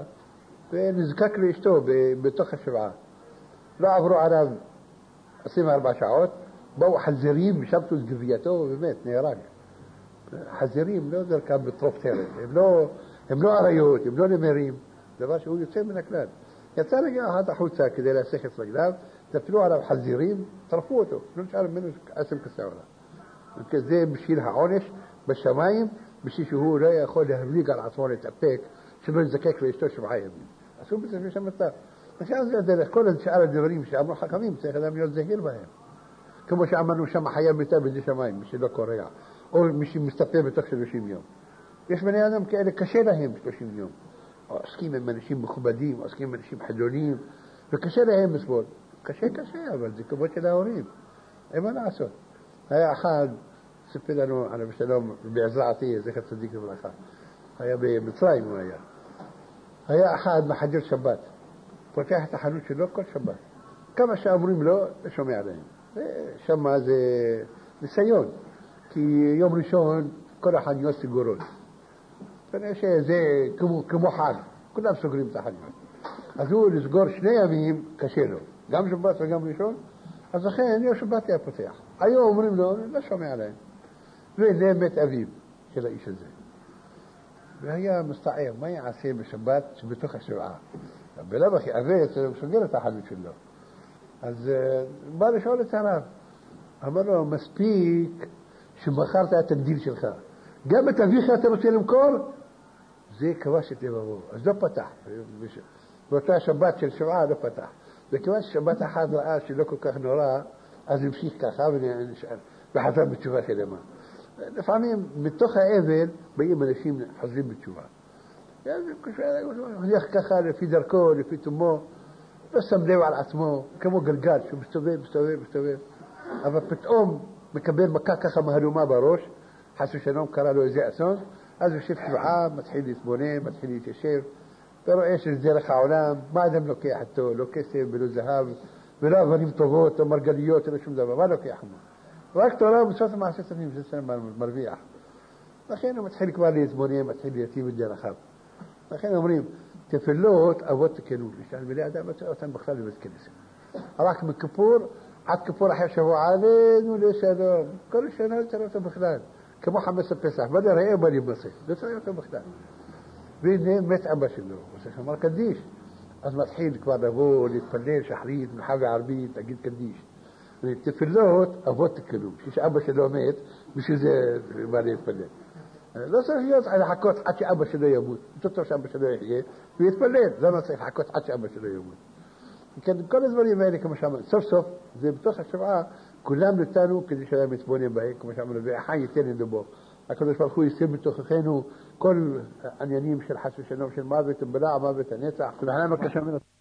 Speaker 1: ונזקק לאשתו בתוך השבעה. לא עברו עליו עשרים וארבע שעות, באו חזירים ושבתו את גווייתו, ובאמת נהרג. חזירים לא דרכם בטרוף טרף, הם לא, הם לא אריות, הם לא נמרים, דבר שהוא יוצא מן הכלל. יצא רגע אחד החוצה כדי להסך את רגליו, תפלו עליו חזירים, טרפו אותו, לא נשאר ממנו עשם כסעולה. זה בשביל העונש בשמיים, בשביל שהוא לא יכול להבליג על עצמו להתאפק, שלא יזקק לאשתו שבעה ימים. עשו בזה משם מצב. עכשיו זה הדרך, כל שאר הדברים שאמרו חכמים, צריך אדם להיות זהיר בהם. כמו שאמרנו שם חיה מתה בידי שמיים, מי שלא קורע, או מי שמסתפר בתוך שלושים יום. יש בני אדם כאלה קשה להם שלושים יום. עוסקים עם אנשים מכובדים, עוסקים עם אנשים חילונים, וקשה להם לסבול. קשה קשה, אבל זה כבוד של ההורים. אין מה לעשות. היה אחד, סיפר לנו עליו שלום, בעזרעתי, זכר צדיק וברכה. היה במצרים הוא היה. היה אחד מחג'ר שבת. פותח את החנות שלו כל שבת. כמה שאומרים לו, לא שומע להם. שמה זה ניסיון. כי יום ראשון כל החנויות סגורות. זה כמו, כמו חג. כולם סוגרים את החנויות. אז הוא לסגור שני ימים קשה לו. גם שבת וגם ראשון. אז לכן יום שבת היה פותח. היום אומרים לו, לא שומע להם. וזה מת אביו של האיש הזה. והיה מסתער, מה יעשה בשבת שבתוך השבעה? בלב אחי, אבית, הוא סוגר את החנות שלו. אז בא לשאול את הרב. אמר לו, מספיק שמכרת את הדיל שלך. גם את אביך אתה רוצה למכור? זה כבש את לבבו. אז לא פתח. באותה שבת של שבעה לא פתח. וכיוון ששבת אחת ראה שלא כל כך נורא, אז המשיך ככה ונשאר. וחזר בתשובה שלמה. לפעמים מתוך האבל באים אנשים חוזרים בתשובה. הולך ככה לפי דרכו, לפי תומו, לא שם לב על עצמו, כמו גלגל שהוא מסתובב, מסתובב, מסתובב. אבל פתאום מקבל מכה ככה מהלומה בראש, חס ושלום קרא לו איזה אסון, אז הוא יושב שבעה, מתחיל להתבונן, מתחיל להתיישב, ורואה שזה דרך העולם, מה אדם לוקח אותו, לא כסף ולא זהב, ולא אבנים טובות, או מרגליות, ולא שום דבר, מה לוקח לו? רק תורה בסוף המעשה ספנים, זה סתם מרוויח. לכן הוא מתחיל כבר להתבונן, מתחיל להיטיב את דרכיו. לכן אומרים, תפילות אבות תקנו, לשאול בלי אדם מצא אותם בכלל לבית כנסת. רק מכיפור, עד כיפור אחרי שבוע עלינו לשלום. כל שנה לא תראה אותו בכלל. כמו חמש פסח, בא נראה בא להיבסף, לא תראה אותו בכלל. והנה מת אבא שלו, עושה שאמר קדיש. אז מתחיל כבר לבוא, להתפלל, שחרית, מנחה וערבית, תגיד קדיש. תפילות אבות תקנו, שיש אבא שלו מת, בשביל זה בא להתפלל. לא צריך להיות לחכות עד שאבא שלו ימות. יותר טוב שאבא שלו יחיה, ויתפלל. זה לא צריך לחכות עד שאבא שלו ימות. כל הדברים האלה, כמו שאמרנו, סוף סוף, זה בתוך השבעה, כולם נתנו כדי שהם יתבונן בהם, כמו שאמרנו, והחי ייתן לדבו. הקדוש ברוך הוא ישים בתוכנו כל העניינים של חס ושלום, של מוות, בלע, מוות הנצח.